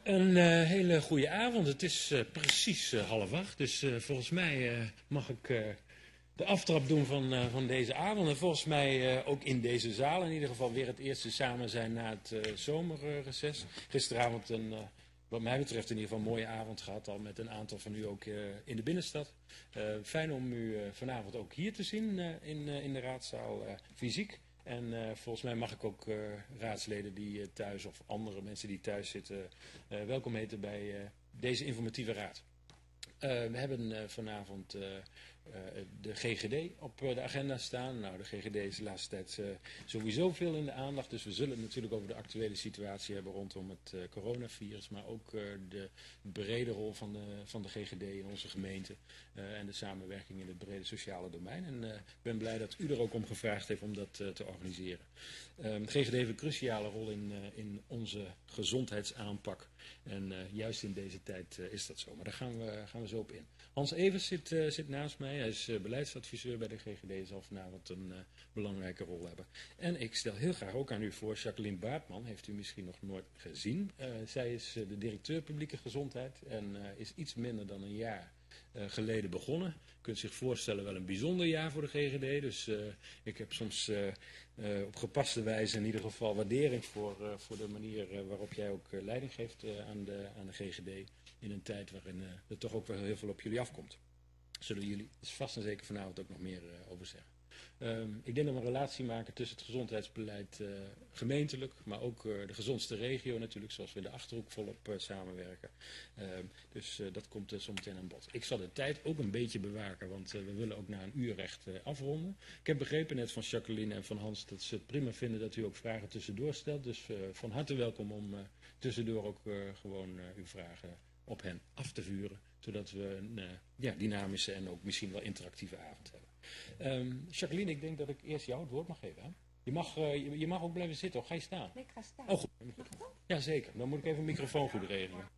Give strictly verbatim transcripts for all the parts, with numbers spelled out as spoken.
Een uh, hele goede avond. Het is uh, precies uh, half acht, dus uh, volgens mij uh, mag ik uh, de aftrap doen van, uh, van deze avond. En volgens mij uh, ook in deze zaal in ieder geval weer het eerste samen zijn na het uh, zomerreces. Gisteravond een, uh, wat mij betreft in ieder geval een mooie avond gehad, al met een aantal van u ook uh, in de binnenstad. Uh, fijn om u uh, vanavond ook hier te zien uh, in, uh, in de raadzaal uh, fysiek. En uh, volgens mij mag ik ook uh, raadsleden die uh, thuis of andere mensen die thuis zitten uh, welkom heten bij uh, deze informatieve raad. Uh, we hebben uh, vanavond uh, uh, de G G D op uh, de agenda staan. Nou, de G G D is de laatste tijd uh, sowieso veel in de aandacht. Dus we zullen het natuurlijk over de actuele situatie hebben rondom het uh, coronavirus. Maar ook uh, de brede rol van de, van de G G D in onze gemeente. Uh, en de samenwerking in het brede sociale domein. En ik uh, ben blij dat u er ook om gevraagd heeft om dat uh, te organiseren. Um, G G D heeft een cruciale rol in, uh, in onze gezondheidsaanpak. En uh, juist in deze tijd uh, is dat zo. Maar daar gaan we, gaan we zo op in. Hans Evers zit, uh, zit naast mij. Hij is uh, beleidsadviseur bij de G G D. Zal vanavond een uh, belangrijke rol hebben. En ik stel heel graag ook aan u voor, Jacqueline Baartman. Heeft u misschien nog nooit gezien. Uh, zij is uh, de directeur publieke gezondheid. En uh, is iets minder dan een jaar Uh, geleden begonnen. U kunt zich voorstellen wel een bijzonder jaar voor de G G D. Dus uh, ik heb soms uh, uh, op gepaste wijze in ieder geval waardering voor, uh, voor de manier uh, waarop jij ook uh, leiding geeft uh, aan, de, aan de G G D. In een tijd waarin uh, er toch ook wel heel veel op jullie afkomt. Zullen jullie dus vast en zeker vanavond ook nog meer uh, over zeggen. Um, ik denk dat we een relatie maken tussen het gezondheidsbeleid uh, gemeentelijk, maar ook uh, de gezondste regio natuurlijk, zoals we in de Achterhoek volop uh, samenwerken. Um, dus uh, dat komt uh, zometeen aan bod. Ik zal de tijd ook een beetje bewaken, want uh, we willen ook na een uur recht uh, afronden. Ik heb begrepen net van Jacqueline en van Hans dat ze het prima vinden dat u ook vragen tussendoor stelt. Dus uh, van harte welkom om uh, tussendoor ook uh, gewoon uh, uw vragen op hen af te vuren, zodat we een uh, ja, dynamische en ook misschien wel interactieve avond hebben. Um, Jacqueline, ik denk dat ik eerst jou het woord mag geven. Hè? Je, mag, uh, je, je mag ook blijven zitten, of ga je staan? Nee, ik ga staan. Oh, goed. Ja, zeker. Dan moet ik even een microfoon goed regelen.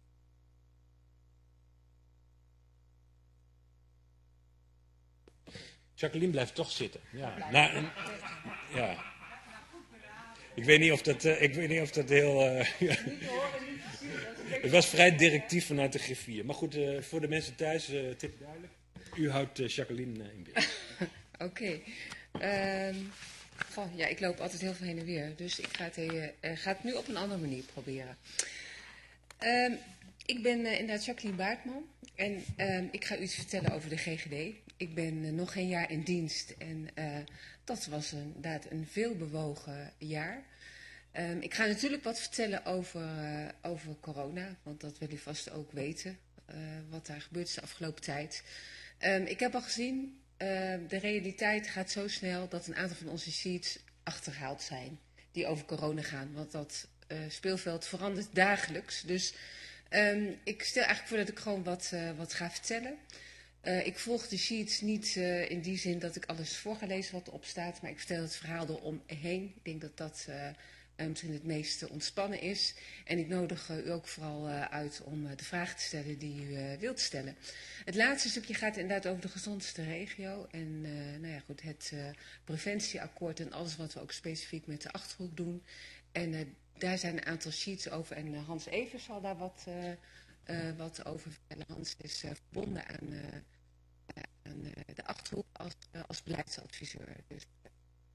Jacqueline blijft toch zitten. Ja. Nou, en, ja. Ik weet niet of dat, uh, ik weet niet of dat heel... Uh, ja. Het was vrij directief vanuit de griffier. Maar goed, uh, voor de mensen thuis, uh, tip duidelijk. U houdt uh, Jacqueline uh, in beeld. Oké. Okay. Um, ja, ik loop altijd heel veel heen en weer. Dus ik ga het, uh, ga het nu op een andere manier proberen. Um, ik ben uh, inderdaad Jacqueline Baartman. En um, ik ga u iets vertellen over de G G D. Ik ben uh, nog geen jaar in dienst. En uh, dat was een, inderdaad een veelbewogen jaar. Um, ik ga natuurlijk wat vertellen over, uh, over corona. Want dat wil u vast ook weten. Uh, wat daar gebeurd is de afgelopen tijd. Um, ik heb al gezien... Uh, de realiteit gaat zo snel dat een aantal van onze sheets achterhaald zijn. Die over corona gaan. Want dat uh, speelveld verandert dagelijks. Dus um, ik stel eigenlijk voor dat ik gewoon wat, uh, wat ga vertellen. Uh, ik volg de sheets niet uh, in die zin dat ik alles voor ga lezen wat erop staat. Maar ik vertel het verhaal eromheen. Ik denk dat dat uh, uh, misschien het meest uh, ontspannen is. En ik nodig uh, u ook vooral uh, uit om uh, de vragen te stellen die u uh, wilt stellen. Het laatste stukje gaat inderdaad over de gezondste regio. En uh, nou ja, goed, het uh, preventieakkoord en alles wat we ook specifiek met de Achterhoek doen. En uh, daar zijn een aantal sheets over. En uh, Hans Evers zal daar wat, uh, uh, wat over vertellen. Hans is uh, verbonden aan, uh, aan uh, de Achterhoek als, uh, als beleidsadviseur. Dus, uh,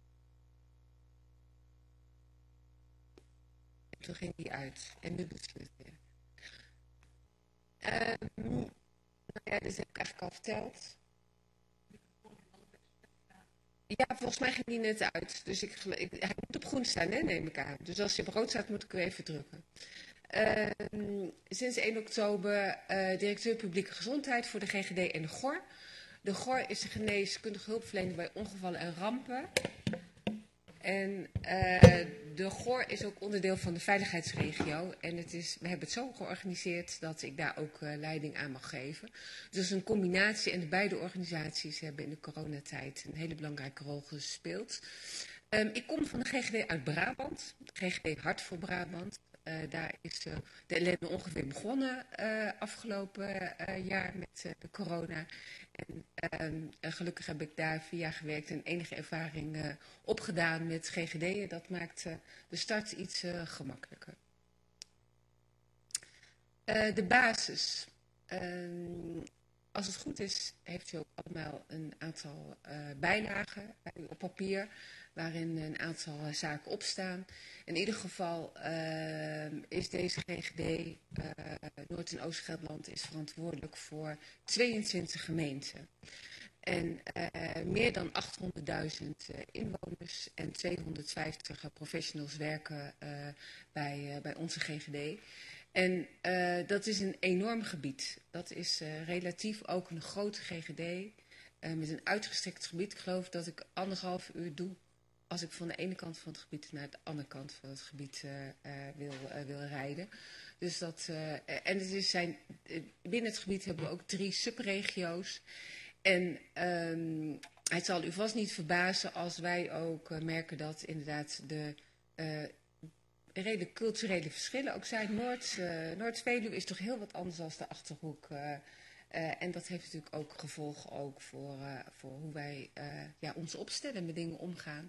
toen ging die uit. En nu doet ze het weer. Um, Nou ja, dat heb ik eigenlijk al verteld. Ja, volgens mij ging die net uit. Dus ik, ik, hij moet op groen staan, hè, neem ik aan. Dus als hij op rood staat, moet ik hem even drukken. Uh, sinds één oktober uh, directeur publieke gezondheid voor de G G D en de G O R. De G O R is de geneeskundige hulpverlening bij ongevallen en rampen. En uh, de G O R is ook onderdeel van de veiligheidsregio. En het is, we hebben het zo georganiseerd dat ik daar ook uh, leiding aan mag geven. Dus het is een combinatie en de beide organisaties hebben in de coronatijd een hele belangrijke rol gespeeld. Um, ik kom van de G G D uit Brabant, G G D Hart voor Brabant. Uh, daar is uh, de ellende ongeveer begonnen uh, afgelopen uh, jaar met uh, de corona. En uh, gelukkig heb ik daar vier jaar gewerkt en enige ervaring uh, opgedaan met G G D'en. Dat maakt uh, de start iets uh, gemakkelijker. Uh, de basis. Uh, als het goed is, heeft u ook allemaal een aantal uh, bijlagen bij u op papier, waarin een aantal uh, zaken opstaan. In ieder geval uh, is deze G G D, uh, Noord- en Oost-Gelderland, is verantwoordelijk voor tweeëntwintig gemeenten. En uh, meer dan achthonderdduizend uh, inwoners en tweehonderdvijftig uh, professionals werken uh, bij, uh, bij onze G G D. En uh, dat is een enorm gebied. Dat is uh, relatief ook een grote G G D uh, met een uitgestrekt gebied. Ik geloof dat ik anderhalf uur doe als ik van de ene kant van het gebied naar de andere kant van het gebied uh, uh, wil, uh, wil rijden. Dus dat, uh, en het is zijn, uh, binnen het gebied hebben we ook drie subregio's. En um, het zal u vast niet verbazen als wij ook uh, merken dat inderdaad de uh, redelijk culturele verschillen ook zijn. Noord, uh, Noord-Veluwe is toch heel wat anders dan de Achterhoek. Uh, uh, en dat heeft natuurlijk ook gevolgen ook voor, uh, voor hoe wij uh, ja, ons opstellen, met dingen omgaan.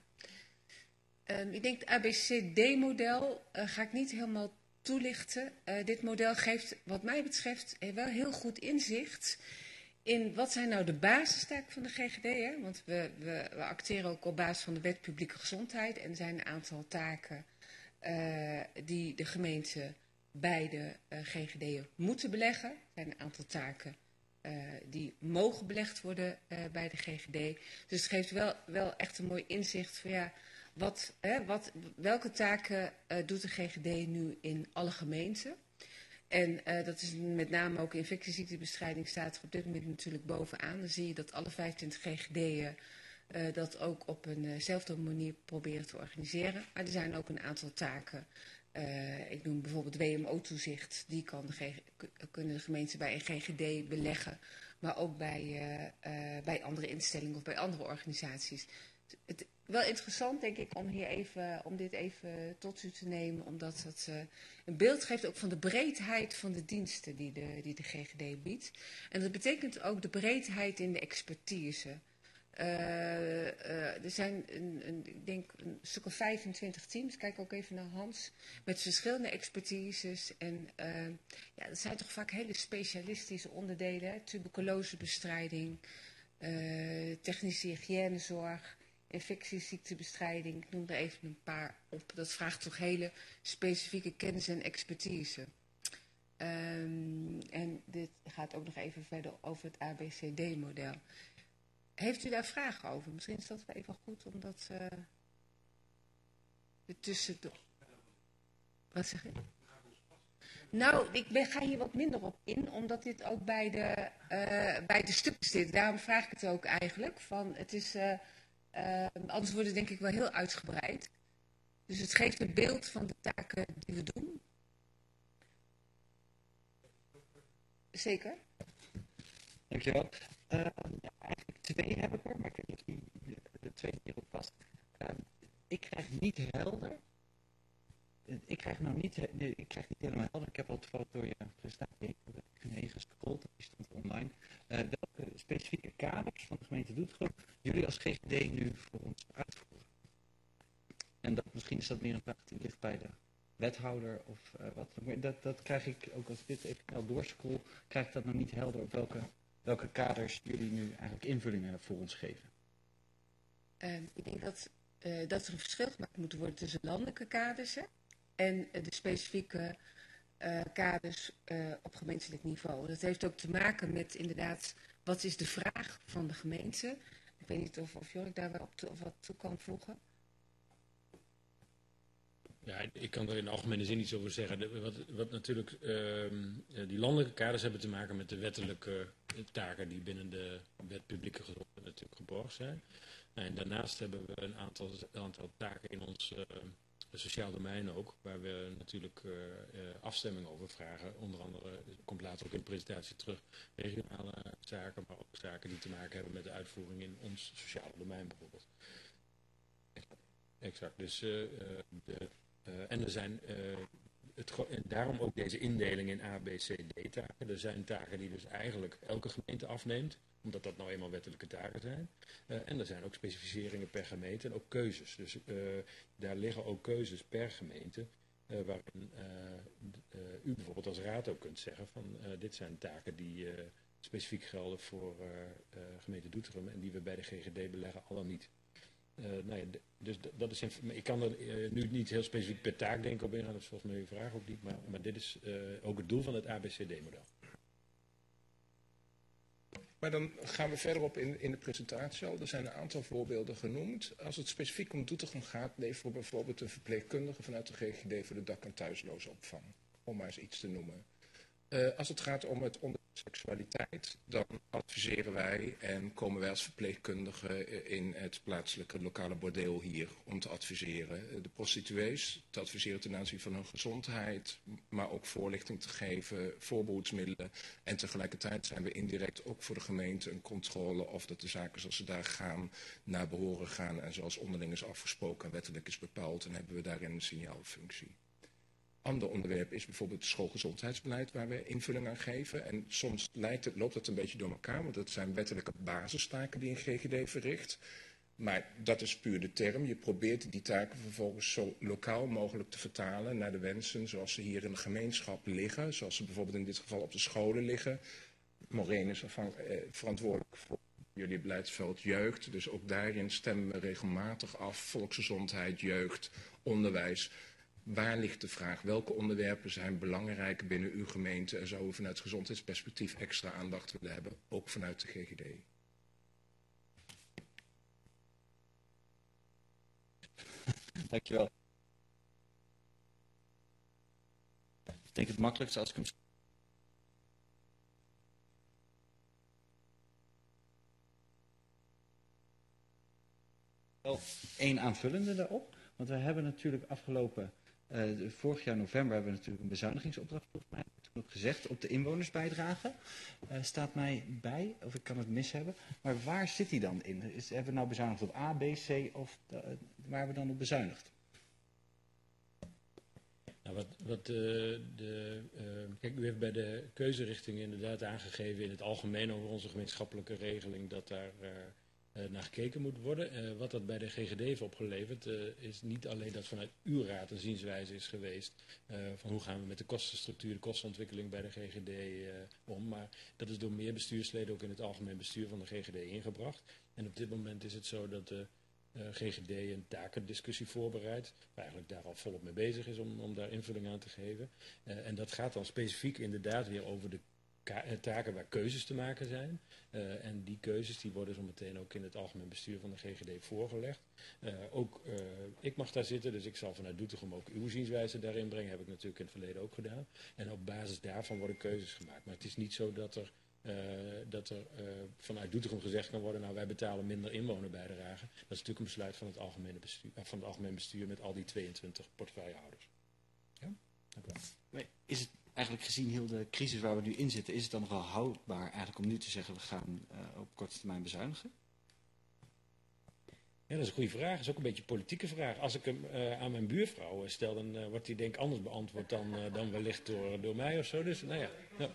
Um, ik denk het A B C D-model uh, ga ik niet helemaal toelichten. Uh, dit model geeft wat mij betreft wel heel goed inzicht in wat zijn nou de basistaken van de G G D. Hè? Want we, we, we acteren ook op basis van de wet publieke gezondheid. En er zijn een aantal taken uh, die de gemeente bij de uh, G G D'en moeten beleggen. Er zijn een aantal taken uh, die mogen belegd worden uh, bij de G G D. Dus het geeft wel, wel echt een mooi inzicht van ja, wat, hè, wat, welke taken uh, doet de G G D nu in alle gemeenten. En uh, dat is met name ook infectieziektebestrijding staat er op dit moment natuurlijk bovenaan. Dan zie je dat alle vijfentwintig G G D'en uh, dat ook op eenzelfde uh manier proberen te organiseren. Maar er zijn ook een aantal taken. Uh, ik noem bijvoorbeeld W M O-toezicht. Die kan de G G, kunnen de gemeenten bij een G G D beleggen. Maar ook bij, uh, uh, bij andere instellingen of bij andere organisaties. Het, wel interessant, denk ik, om, hier even, om dit even tot u te nemen. Omdat het uh, een beeld geeft ook van de breedheid van de diensten die de, die de G G D biedt. En dat betekent ook de breedheid in de expertise. Uh, uh, er zijn, een, een, ik denk, een stuk of vijfentwintig teams. Kijk ook even naar Hans. Met verschillende expertises. En uh, ja, dat zijn toch vaak hele specialistische onderdelen. Hè? Tuberculosebestrijding, uh, technische hygiënezorg, infectieziektebestrijding. Ik noem er even een paar op. Dat vraagt toch hele specifieke kennis en expertise. Um, en dit gaat ook nog even verder over het A B C D-model. Heeft u daar vragen over? Misschien is dat wel even goed om dat uh, ertussen te... Wat zeg je? Nou, ik ben, ga hier wat minder op in, omdat dit ook bij de, uh, bij de stukken zit. Daarom vraag ik het ook eigenlijk. Van, het is, uh, uh, anders wordt het denk ik wel heel uitgebreid. Dus het geeft een beeld van de taken die we doen. Zeker. Dankjewel. Uh, ja, eigenlijk twee heb ik er, maar ik weet niet of die de, de tweede keer op past. Uh, ik krijg niet helder. Uh, ik krijg nou niet, uh, ik krijg niet helemaal helder. Ik heb al toevallig door je presentatie heen gescrolld, die stond online. Uh, welke specifieke kaders van de gemeente Doetinchem jullie als G G D nu voor ons uitvoeren? En dat, misschien is dat meer een vraag die ligt bij de wethouder of uh, wat. Maar dat, dat krijg ik ook als ik dit even snel doorscroll, krijg ik dat nog niet helder op welke. Welke kaders jullie nu eigenlijk invullingen voor ons geven? Uh, ik denk dat, uh, dat er een verschil gemaakt moet worden tussen landelijke kaders hè, en uh, de specifieke uh, kaders uh, op gemeentelijk niveau. Dat heeft ook te maken met inderdaad, wat is de vraag van de gemeente? Ik weet niet of, of Jorik daar wel op to, of wat toe kan voegen. Ja, ik kan er in de algemene zin iets over zeggen. De, wat, wat natuurlijk, uh, die landelijke kaders hebben te maken met de wettelijke taken die binnen de wet publieke gezondheid natuurlijk geborgd zijn. En daarnaast hebben we een aantal, aantal taken in ons uh, sociaal domein ook, waar we natuurlijk uh, uh, afstemming over vragen. Onder andere, komt later ook in de presentatie terug, regionale zaken, maar ook zaken die te maken hebben met de uitvoering in ons sociale domein bijvoorbeeld. Exact, dus uh, de Uh, en er zijn, uh, het, en daarom ook deze indeling in A, B, C, D-taken. Er zijn taken die dus eigenlijk elke gemeente afneemt, omdat dat nou eenmaal wettelijke taken zijn. Uh, en er zijn ook specificeringen per gemeente en ook keuzes. Dus uh, daar liggen ook keuzes per gemeente Uh, waarin uh, uh, u bijvoorbeeld als raad ook kunt zeggen van uh, dit zijn taken die uh, specifiek gelden voor uh, uh, gemeente Doetinchem en die we bij de G G D beleggen, al dan niet. Uh, nou ja, dus dat is, ik kan er uh, nu niet heel specifiek per taak denk ik op ingaan, dat is volgens mij uw vraag ook niet, maar, maar dit is uh, ook het doel van het A B C D-model. Maar dan gaan we verder op in, in de presentatie al. Er zijn een aantal voorbeelden genoemd. Als het specifiek om Doetinchem gaat, leveren we bijvoorbeeld een verpleegkundige vanuit de G G D voor de dak- en thuislozenopvang. Om maar eens iets te noemen. Uh, als het gaat om het onderwerp seksualiteit, dan adviseren wij en komen wij als verpleegkundigen in het plaatselijke lokale bordeel hier om te adviseren. De prostituees te adviseren ten aanzien van hun gezondheid, maar ook voorlichting te geven, voorbehoedsmiddelen. En tegelijkertijd zijn we indirect ook voor de gemeente een controle of dat de zaken zoals ze daar gaan, naar behoren gaan en zoals onderling is afgesproken en wettelijk is bepaald. En hebben we daarin een signaalfunctie. Ander onderwerp is bijvoorbeeld het schoolgezondheidsbeleid waar we invulling aan geven. En soms lijkt het, loopt dat een beetje door elkaar, want dat zijn wettelijke basistaken die een G G D verricht. Maar dat is puur de term. Je probeert die taken vervolgens zo lokaal mogelijk te vertalen naar de wensen zoals ze hier in de gemeenschap liggen. Zoals ze bijvoorbeeld in dit geval op de scholen liggen. Maureen is ervan, eh, verantwoordelijk voor jullie beleidsveld jeugd. Dus ook daarin stemmen we regelmatig af. Volksgezondheid, jeugd, onderwijs. Waar ligt de vraag? Welke onderwerpen zijn belangrijk binnen uw gemeente en zouden we vanuit gezondheidsperspectief extra aandacht willen hebben, ook vanuit de G G D? Dankjewel. Ik denk het makkelijkste als ik hem... Wel één aanvullende daarop, want we hebben natuurlijk afgelopen... Uh, vorig jaar november hebben we natuurlijk een bezuinigingsopdracht volgens mij toen ook gezegd op de inwonersbijdrage. Uh, staat mij bij, of ik kan het mis hebben. Maar waar zit die dan in? Is, hebben we nou bezuinigd op A, B, C of uh, waar hebben we dan op bezuinigd? Nou, wat, wat uh, de, uh, kijk, u heeft bij de keuzerichting inderdaad aangegeven in het algemeen over onze gemeenschappelijke regeling dat daar... Uh, Uh, naar gekeken moet worden. Uh, wat dat bij de G G D heeft opgeleverd uh, is niet alleen dat vanuit uw raad een zienswijze is geweest uh, van hoe gaan we met de kostenstructuur, de kostenontwikkeling bij de G G D uh, om, maar dat is door meer bestuursleden ook in het algemeen bestuur van de G G D ingebracht. En op dit moment is het zo dat de uh, G G D een takendiscussie voorbereidt, waar eigenlijk daar al volop mee bezig is om, om daar invulling aan te geven. Uh, en dat gaat dan specifiek inderdaad weer over de taken waar keuzes te maken zijn. Uh, en die keuzes die worden zo meteen ook in het algemeen bestuur van de G G D voorgelegd. Uh, ook uh, ik mag daar zitten, dus ik zal vanuit Doetinchem ook uw zienswijze daarin brengen. Heb ik natuurlijk in het verleden ook gedaan. En op basis daarvan worden keuzes gemaakt. Maar het is niet zo dat er, uh, dat er uh, vanuit Doetinchem gezegd kan worden, nou wij betalen minder inwonerbijdrage. Dat is natuurlijk een besluit van het algemene bestuur, uh, van het algemeen bestuur met al die tweeëntwintig portefeuillehouders. Ja? Dank u wel. Is het eigenlijk gezien heel de crisis waar we nu in zitten, is het dan nog wel houdbaar eigenlijk om nu te zeggen we gaan uh, op korte termijn bezuinigen? Ja, dat is een goede vraag. Dat is ook een beetje een politieke vraag. Als ik hem uh, aan mijn buurvrouw stel, dan uh, wordt die denk ik anders beantwoord dan, uh, dan wellicht door, door mij of zo. Dus nou ja. Ja,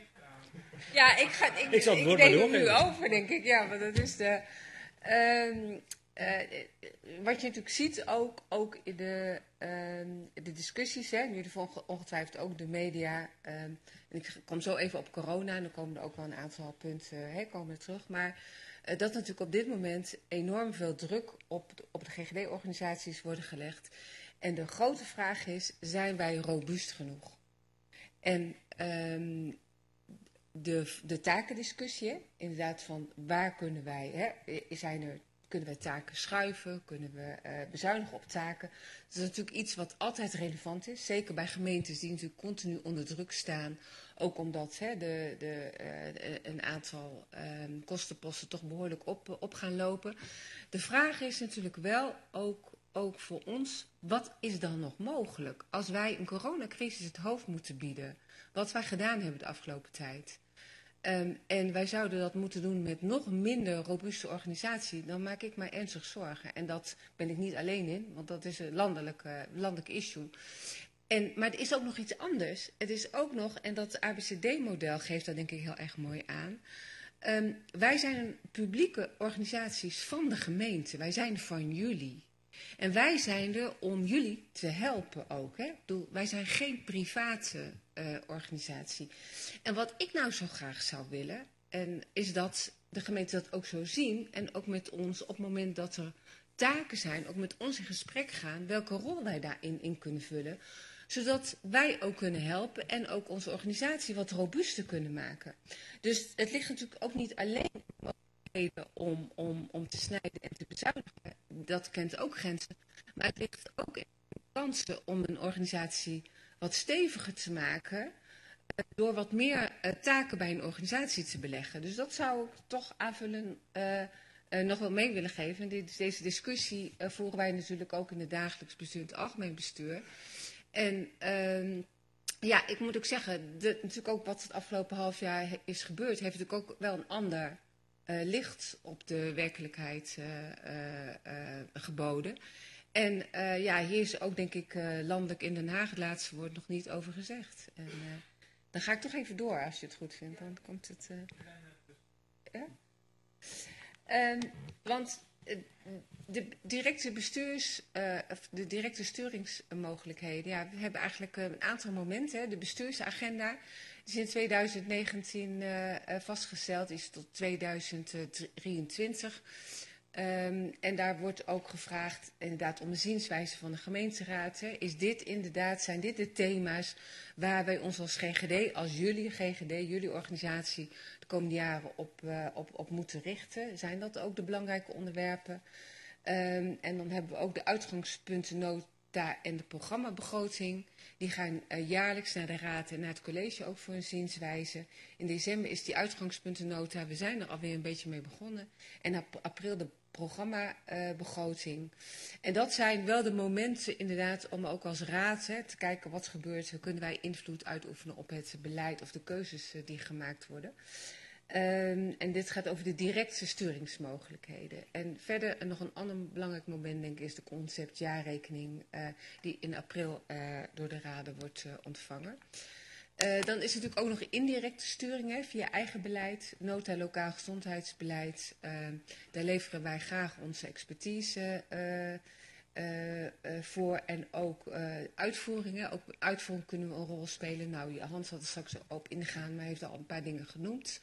ja ik, ga, ik, ik, zal ik neem het nu over, denk ik. Ja, want dat is de... Um, Uh, wat je natuurlijk ziet ook, ook in de, uh, de discussies, hè, nu de ongetwijfeld ook de media. Uh, en ik kom zo even op corona en dan komen er ook wel een aantal punten hè, komen er terug. Maar uh, dat natuurlijk op dit moment enorm veel druk op de, op de G G D-organisaties worden gelegd. En de grote vraag is, zijn wij robuust genoeg? En um, de, de takendiscussie, hè, inderdaad van waar kunnen wij, hè, zijn er... Kunnen we taken schuiven? Kunnen we uh, bezuinigen op taken? Dat is natuurlijk iets wat altijd relevant is. Zeker bij gemeentes die natuurlijk continu onder druk staan. Ook omdat hè, de, de, uh, een aantal uh, kostenposten toch behoorlijk op, op gaan lopen. De vraag is natuurlijk wel ook, ook voor ons, wat is dan nog mogelijk? Als wij een coronacrisis het hoofd moeten bieden. Wat wij gedaan hebben de afgelopen tijd. Um, en wij zouden dat moeten doen met nog minder robuuste organisatie, dan maak ik mij ernstig zorgen. En dat ben ik niet alleen in, want dat is een landelijk, uh, landelijk issue. En, maar er is ook nog iets anders. Het is ook nog, en dat A B C D-model geeft dat denk ik heel erg mooi aan. Um, wij zijn een publieke organisaties van de gemeente. Wij zijn van jullie. En wij zijn er om jullie te helpen ook. Hè? Ik bedoel, wij zijn geen private uh, organisatie. En wat ik nou zo graag zou willen, en is dat de gemeente dat ook zo zien en ook met ons op het moment dat er taken zijn, ook met ons in gesprek gaan, welke rol wij daarin in kunnen vullen, zodat wij ook kunnen helpen en ook onze organisatie wat robuuster kunnen maken. Dus het ligt natuurlijk ook niet alleen om, om, om te snijden en te bezuinigen. Dat kent ook grenzen. Maar het ligt ook in kansen om een organisatie wat steviger te maken door wat meer uh, taken bij een organisatie te beleggen. Dus dat zou ik toch aanvullen uh, uh, nog wel mee willen geven. Dit, deze discussie uh, voeren wij natuurlijk ook in het dagelijks bestuur, in het algemeen bestuur. En uh, ja, ik moet ook zeggen, de, natuurlijk ook wat het afgelopen half jaar is gebeurd, heeft natuurlijk ook wel een ander uh, licht op de werkelijkheid uh, uh, uh, geboden. En uh, ja, hier is ook denk ik uh, landelijk in Den Haag het laatste woord nog niet over gezegd. En, uh, dan ga ik toch even door als je het goed vindt, dan komt het... Uh, ja? Um, want de directe bestuurs, uh, of de directe sturingsmogelijkheden, ja, we hebben eigenlijk uh, een aantal momenten. Hè. De bestuursagenda is in twintig negentien uh, vastgesteld, is tot tweeduizend drieëntwintig. Um, en daar wordt ook gevraagd inderdaad om de zienswijze van de gemeenteraad. Hè. Is dit inderdaad, zijn dit de thema's waar wij ons als G G D, als jullie G G D, jullie organisatie, de komende jaren op, uh, op, op moeten richten? Zijn dat ook de belangrijke onderwerpen? Um, en dan hebben we ook de uitgangspuntennota en de programmabegroting. Die gaan uh, jaarlijks naar de raad en naar het college ook voor een zienswijze. In december is die uitgangspuntennota, we zijn er alweer een beetje mee begonnen. En ap april de programmabegroting. Uh, en dat zijn wel de momenten inderdaad om ook als raad hè, te kijken wat gebeurt. Hoe kunnen wij invloed uitoefenen op het beleid of de keuzes uh, die gemaakt worden. Um, en dit gaat over de directe sturingsmogelijkheden. En verder nog een ander belangrijk moment denk ik is de conceptjaarrekening uh, die in april uh, door de raden wordt uh, ontvangen. Uh, dan is er natuurlijk ook nog indirecte sturing hè, via eigen beleid, nota lokaal gezondheidsbeleid. Uh, daar leveren wij graag onze expertise uh, uh, uh, voor en ook uh, uitvoeringen. Ook uitvoering kunnen we een rol spelen. Nou, Hans had er straks op ingegaan, maar heeft al een paar dingen genoemd.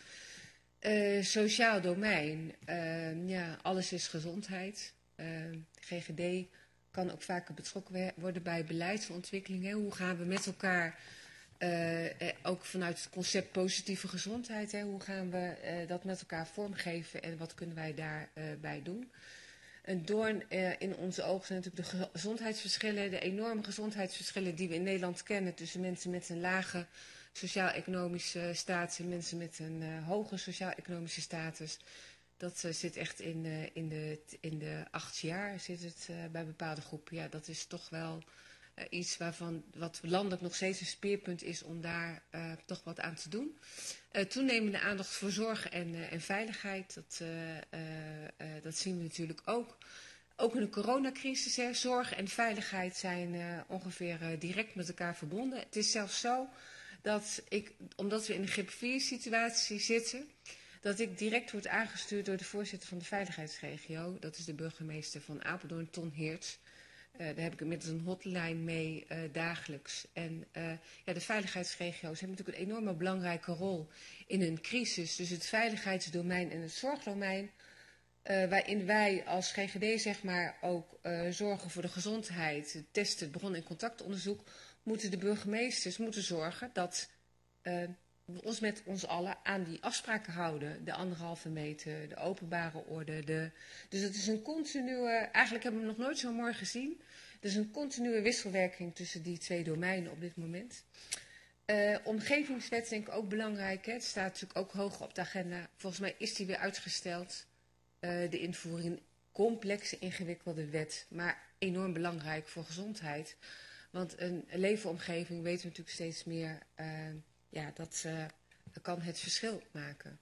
Uh, sociaal domein, uh, ja, alles is gezondheid. Uh, G G D kan ook vaker betrokken worden bij beleidsontwikkelingen. Hoe gaan we met elkaar, uh, ook vanuit het concept positieve gezondheid, hè, hoe gaan we uh, dat met elkaar vormgeven en wat kunnen wij daarbij uh, doen? Een doorn uh, in onze ogen zijn natuurlijk de gezondheidsverschillen, de enorme gezondheidsverschillen die we in Nederland kennen tussen mensen met een lage sociaal-economische status en mensen met een uh, hoge sociaal-economische status. Dat uh, zit echt in, uh, in, de, in de acht jaar zit het uh, bij bepaalde groepen. Ja, dat is toch wel uh, iets waarvan wat landelijk nog steeds een speerpunt is om daar uh, toch wat aan te doen. Uh, toenemende aandacht voor zorg en, uh, en veiligheid, dat, uh, uh, uh, dat zien we natuurlijk ook. Ook in de coronacrisis, hè, zorg en veiligheid zijn uh, ongeveer uh, direct met elkaar verbonden. Het is zelfs zo dat ik, omdat we in een G P vier situatie zitten, dat ik direct word aangestuurd door de voorzitter van de veiligheidsregio. Dat is de burgemeester van Apeldoorn, Ton Heerts. Uh, daar heb ik inmiddels een hotline mee uh, dagelijks. En uh, ja, de veiligheidsregio's hebben natuurlijk een enorme belangrijke rol in een crisis. Dus het veiligheidsdomein en het zorgdomein. Uh, waarin wij als G G D zeg maar ook uh, zorgen voor de gezondheid, het testen, het bron- en contactonderzoek, moeten de burgemeesters moeten zorgen dat uh, we ons met ons allen aan die afspraken houden. De anderhalve meter, de openbare orde. De, dus het is een continue, eigenlijk hebben we nog nooit zo mooi gezien. Dus een continue wisselwerking tussen die twee domeinen op dit moment. Uh, omgevingswet denk ik ook belangrijk. Hè? Het staat natuurlijk ook hoog op de agenda. Volgens mij is die weer uitgesteld. Uh, de invoering een complexe, ingewikkelde wet. Maar enorm belangrijk voor gezondheid. Want een leefomgeving weten we natuurlijk steeds meer, uh, ja, dat uh, kan het verschil maken.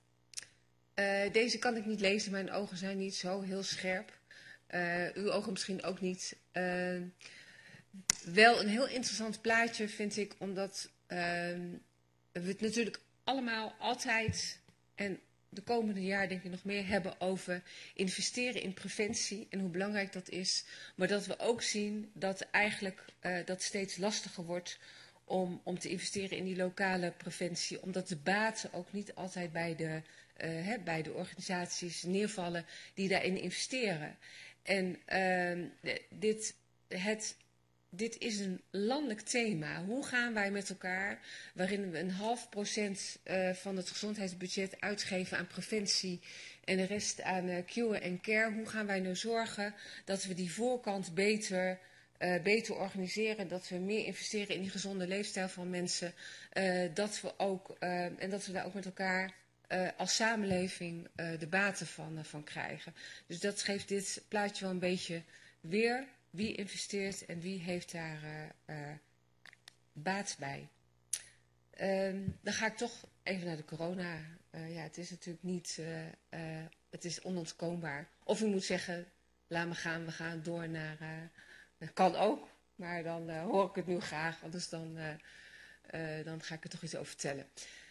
Uh, deze kan ik niet lezen, mijn ogen zijn niet zo heel scherp. Uh, uw ogen misschien ook niet. Uh, wel een heel interessant plaatje vind ik, omdat uh, we het natuurlijk allemaal altijd en de komende jaar denk ik nog meer hebben over investeren in preventie en hoe belangrijk dat is. Maar dat we ook zien dat eigenlijk uh, dat steeds lastiger wordt om, om te investeren in die lokale preventie. Omdat de baten ook niet altijd bij de, uh, hè, bij de organisaties neervallen die daarin investeren. En uh, dit, het... Dit is een landelijk thema. Hoe gaan wij met elkaar, waarin we een half procent uh, van het gezondheidsbudget uitgeven aan preventie en de rest aan uh, cure en care, hoe gaan wij nou zorgen dat we die voorkant beter, uh, beter organiseren, dat we meer investeren in die gezonde leefstijl van mensen, uh, dat we ook, uh, en dat we daar ook met elkaar uh, als samenleving uh, de baten van, uh, van krijgen. Dus dat geeft dit plaatje wel een beetje weer. Wie investeert en wie heeft daar uh, uh, baat bij? Um, dan ga ik toch even naar de corona. Uh, ja, het is natuurlijk niet, uh, uh, het is onontkoombaar. Of u moet zeggen, laat me gaan, we gaan door naar, uh, dat kan ook. Maar dan uh, hoor ik het nu graag, anders dan, uh, uh, dan ga ik er toch iets over vertellen.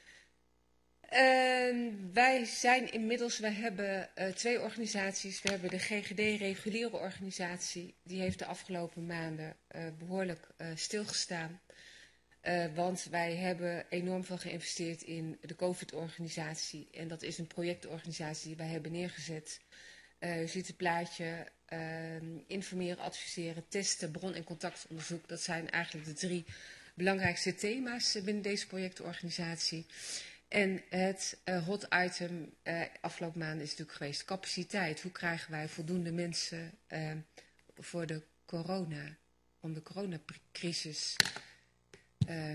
Uh, wij zijn inmiddels, wij hebben uh, twee organisaties. We hebben de G G D reguliere organisatie. Die heeft de afgelopen maanden uh, behoorlijk uh, stilgestaan. Uh, want wij hebben enorm veel geïnvesteerd in de COVID-organisatie. En dat is een projectorganisatie die wij hebben neergezet. Uh, u ziet het plaatje, uh, informeren, adviseren, testen, bron- en contactonderzoek. Dat zijn eigenlijk de drie belangrijkste thema's binnen deze projectorganisatie. En het uh, hot item uh, afgelopen maanden is natuurlijk geweest capaciteit. Hoe krijgen wij voldoende mensen uh, voor de corona, om de coronacrisis uh,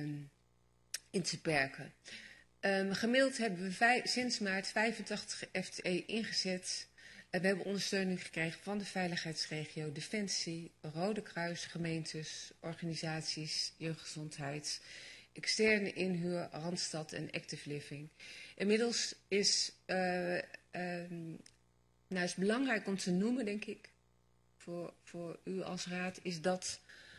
in te perken. Um, gemiddeld hebben we vijf, sinds maart vijfentachtig F T E ingezet. Uh, we hebben ondersteuning gekregen van de veiligheidsregio, Defensie, Rode Kruis, gemeentes, organisaties, jeugdgezondheid, externe inhuur, Randstad en Active Living. Inmiddels is, uh, um, nou is belangrijk om te noemen, denk ik, voor, voor u als raad, is dat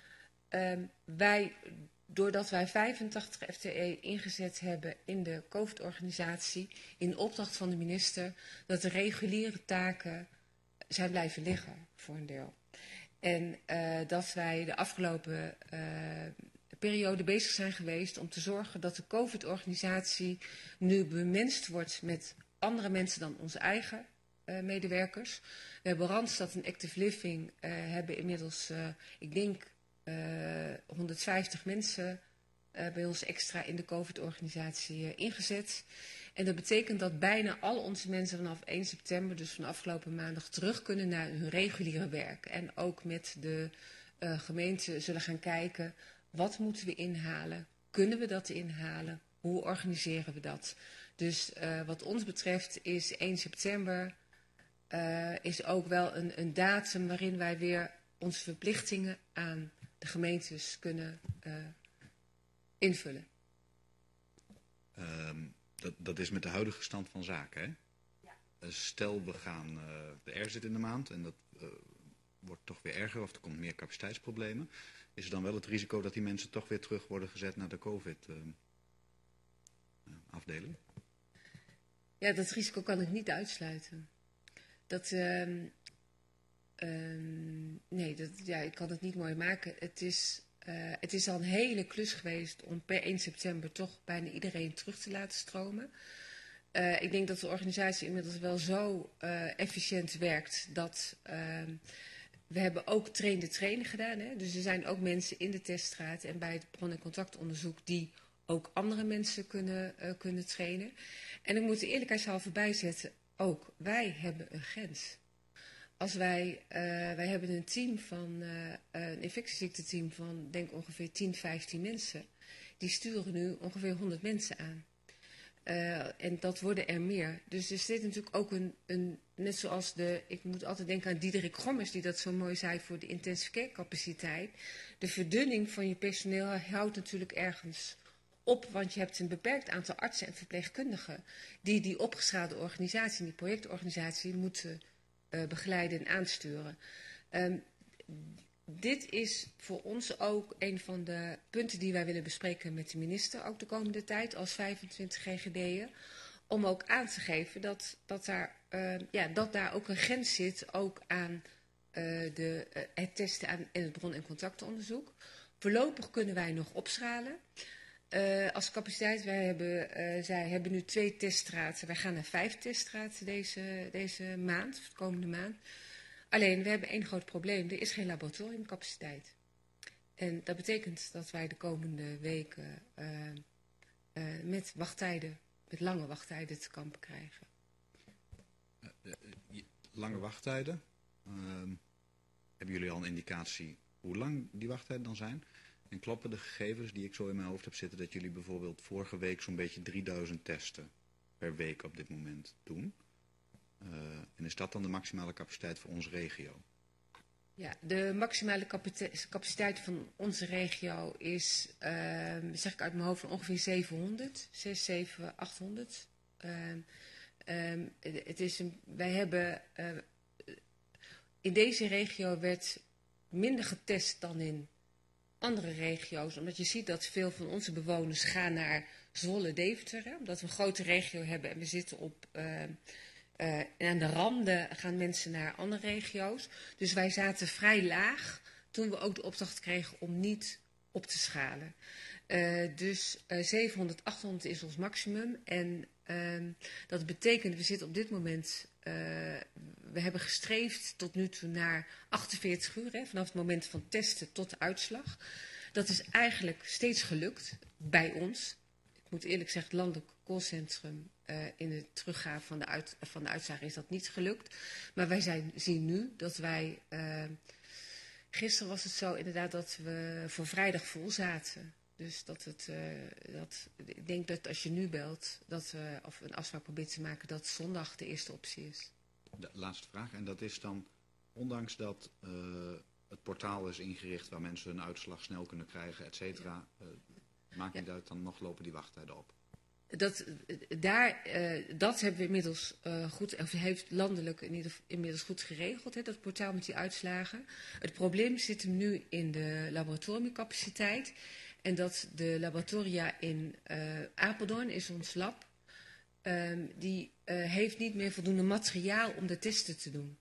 um, wij, doordat wij vijfentachtig F T E ingezet hebben in de COVID-organisatie, in opdracht van de minister, dat de reguliere taken zijn blijven liggen, voor een deel. En uh, dat wij de afgelopen uh, periode bezig zijn geweest om te zorgen dat de COVID-organisatie nu bemenst wordt met andere mensen dan onze eigen uh, medewerkers. We hebben Randstad en Active Living, uh, hebben inmiddels, uh, ik denk, uh, honderdvijftig mensen uh, bij ons extra in de COVID-organisatie uh, ingezet. En dat betekent dat bijna al onze mensen vanaf één september, dus van afgelopen maandag, terug kunnen naar hun reguliere werk. En ook met de uh, gemeente zullen gaan kijken, wat moeten we inhalen? Kunnen we dat inhalen? Hoe organiseren we dat? Dus uh, wat ons betreft is één september uh, is ook wel een, een datum waarin wij weer onze verplichtingen aan de gemeentes kunnen uh, invullen. Um, dat, dat is met de huidige stand van zaken, hè? Ja. Uh, stel, we gaan, uh, de R zit in de maand en dat uh, wordt toch weer erger of er komt meer capaciteitsproblemen. Is er dan wel het risico dat die mensen toch weer terug worden gezet naar de COVID-afdeling? Uh, ja, dat risico kan ik niet uitsluiten. Dat, uh, uh, nee, dat, ja, ik kan het niet mooi maken. Het is, uh, het is al een hele klus geweest om per één september toch bijna iedereen terug te laten stromen. Uh, ik denk dat de organisatie inmiddels wel zo uh, efficiënt werkt dat Uh, we hebben ook train-de-trainen gedaan. Hè? Dus er zijn ook mensen in de teststraat en bij het bron- en contactonderzoek die ook andere mensen kunnen, uh, kunnen trainen. En ik moet er eerlijkheidshalve bijzetten, ook wij hebben een grens. Als wij, uh, wij hebben een team van, uh, een infectieziekteteam van denk ongeveer tien, vijftien mensen. Die sturen nu ongeveer honderd mensen aan. Uh, en dat worden er meer. Dus er zit natuurlijk ook een, een, net zoals de, ik moet altijd denken aan Diederik Gommers, die dat zo mooi zei voor de intensive care capaciteit. De verdunning van je personeel houdt natuurlijk ergens op, want je hebt een beperkt aantal artsen en verpleegkundigen die die opgeschaalde organisatie, die projectorganisatie, moeten uh, begeleiden en aansturen. Um, Dit is voor ons ook een van de punten die wij willen bespreken met de minister, ook de komende tijd als vijfentwintig G G D'er. om ook aan te geven dat, dat, daar, uh, ja, dat daar ook een grens zit ook aan uh, de, uh, het testen aan, en het bron- en contactonderzoek. Voorlopig kunnen wij nog opschalen. Uh, als capaciteit, wij hebben, uh, zij hebben nu twee teststraten. Wij gaan naar vijf teststraten deze, deze maand, of de komende maand. Alleen, we hebben één groot probleem. Er is geen laboratoriumcapaciteit. En dat betekent dat wij de komende weken uh, uh, met wachttijden, met lange wachttijden te kampen krijgen. Uh, uh, lange wachttijden. Uh, hebben jullie al een indicatie hoe lang die wachttijden dan zijn? En kloppen de gegevens die ik zo in mijn hoofd heb zitten dat jullie bijvoorbeeld vorige week zo'n beetje drieduizend testen per week op dit moment doen? Uh, en is dat dan de maximale capaciteit voor onze regio? Ja, de maximale capaciteit van onze regio is, uh, zeg ik uit mijn hoofd, van ongeveer zevenhonderd. zes, zeven, achthonderd. Uh, um, het is een, wij hebben, uh, in deze regio werd minder getest dan in andere regio's. Omdat je ziet dat veel van onze bewoners gaan naar Zwolle, Deventer. Hè, omdat we een grote regio hebben en we zitten op... Uh, Uh, en aan de randen gaan mensen naar andere regio's. Dus wij zaten vrij laag toen we ook de opdracht kregen om niet op te schalen. Uh, dus uh, zevenhonderd, achthonderd is ons maximum. En uh, dat betekent, we zitten op dit moment... Uh, we hebben gestreefd tot nu toe naar achtenveertig uur. Hè, vanaf het moment van testen tot de uitslag. Dat is eigenlijk steeds gelukt bij ons. Ik moet eerlijk zeggen, het landelijk callcentrum... Uh, in het teruggaan van de, uit, van de uitslagen is dat niet gelukt. Maar wij zijn, zien nu dat wij... Uh, gisteren was het zo inderdaad dat we voor vrijdag vol zaten. Dus dat het... Uh, dat, ik denk dat als je nu belt, dat we, of een afspraak probeert te maken, dat zondag de eerste optie is. De laatste vraag. En dat is dan, ondanks dat uh, het portaal is ingericht waar mensen hun uitslag snel kunnen krijgen, et cetera. Ja. Uh, maakt niet ja. uit, dan nog lopen die wachttijden op. Dat, daar, uh, dat hebben we inmiddels uh, goed, of heeft landelijk in ieder, inmiddels goed geregeld, hè, dat portaal met die uitslagen. Het probleem zit hem nu in de laboratoriumcapaciteit. En dat de laboratoria in uh, Apeldoorn, is ons lab, uh, die uh, heeft niet meer voldoende materiaal om de testen te doen.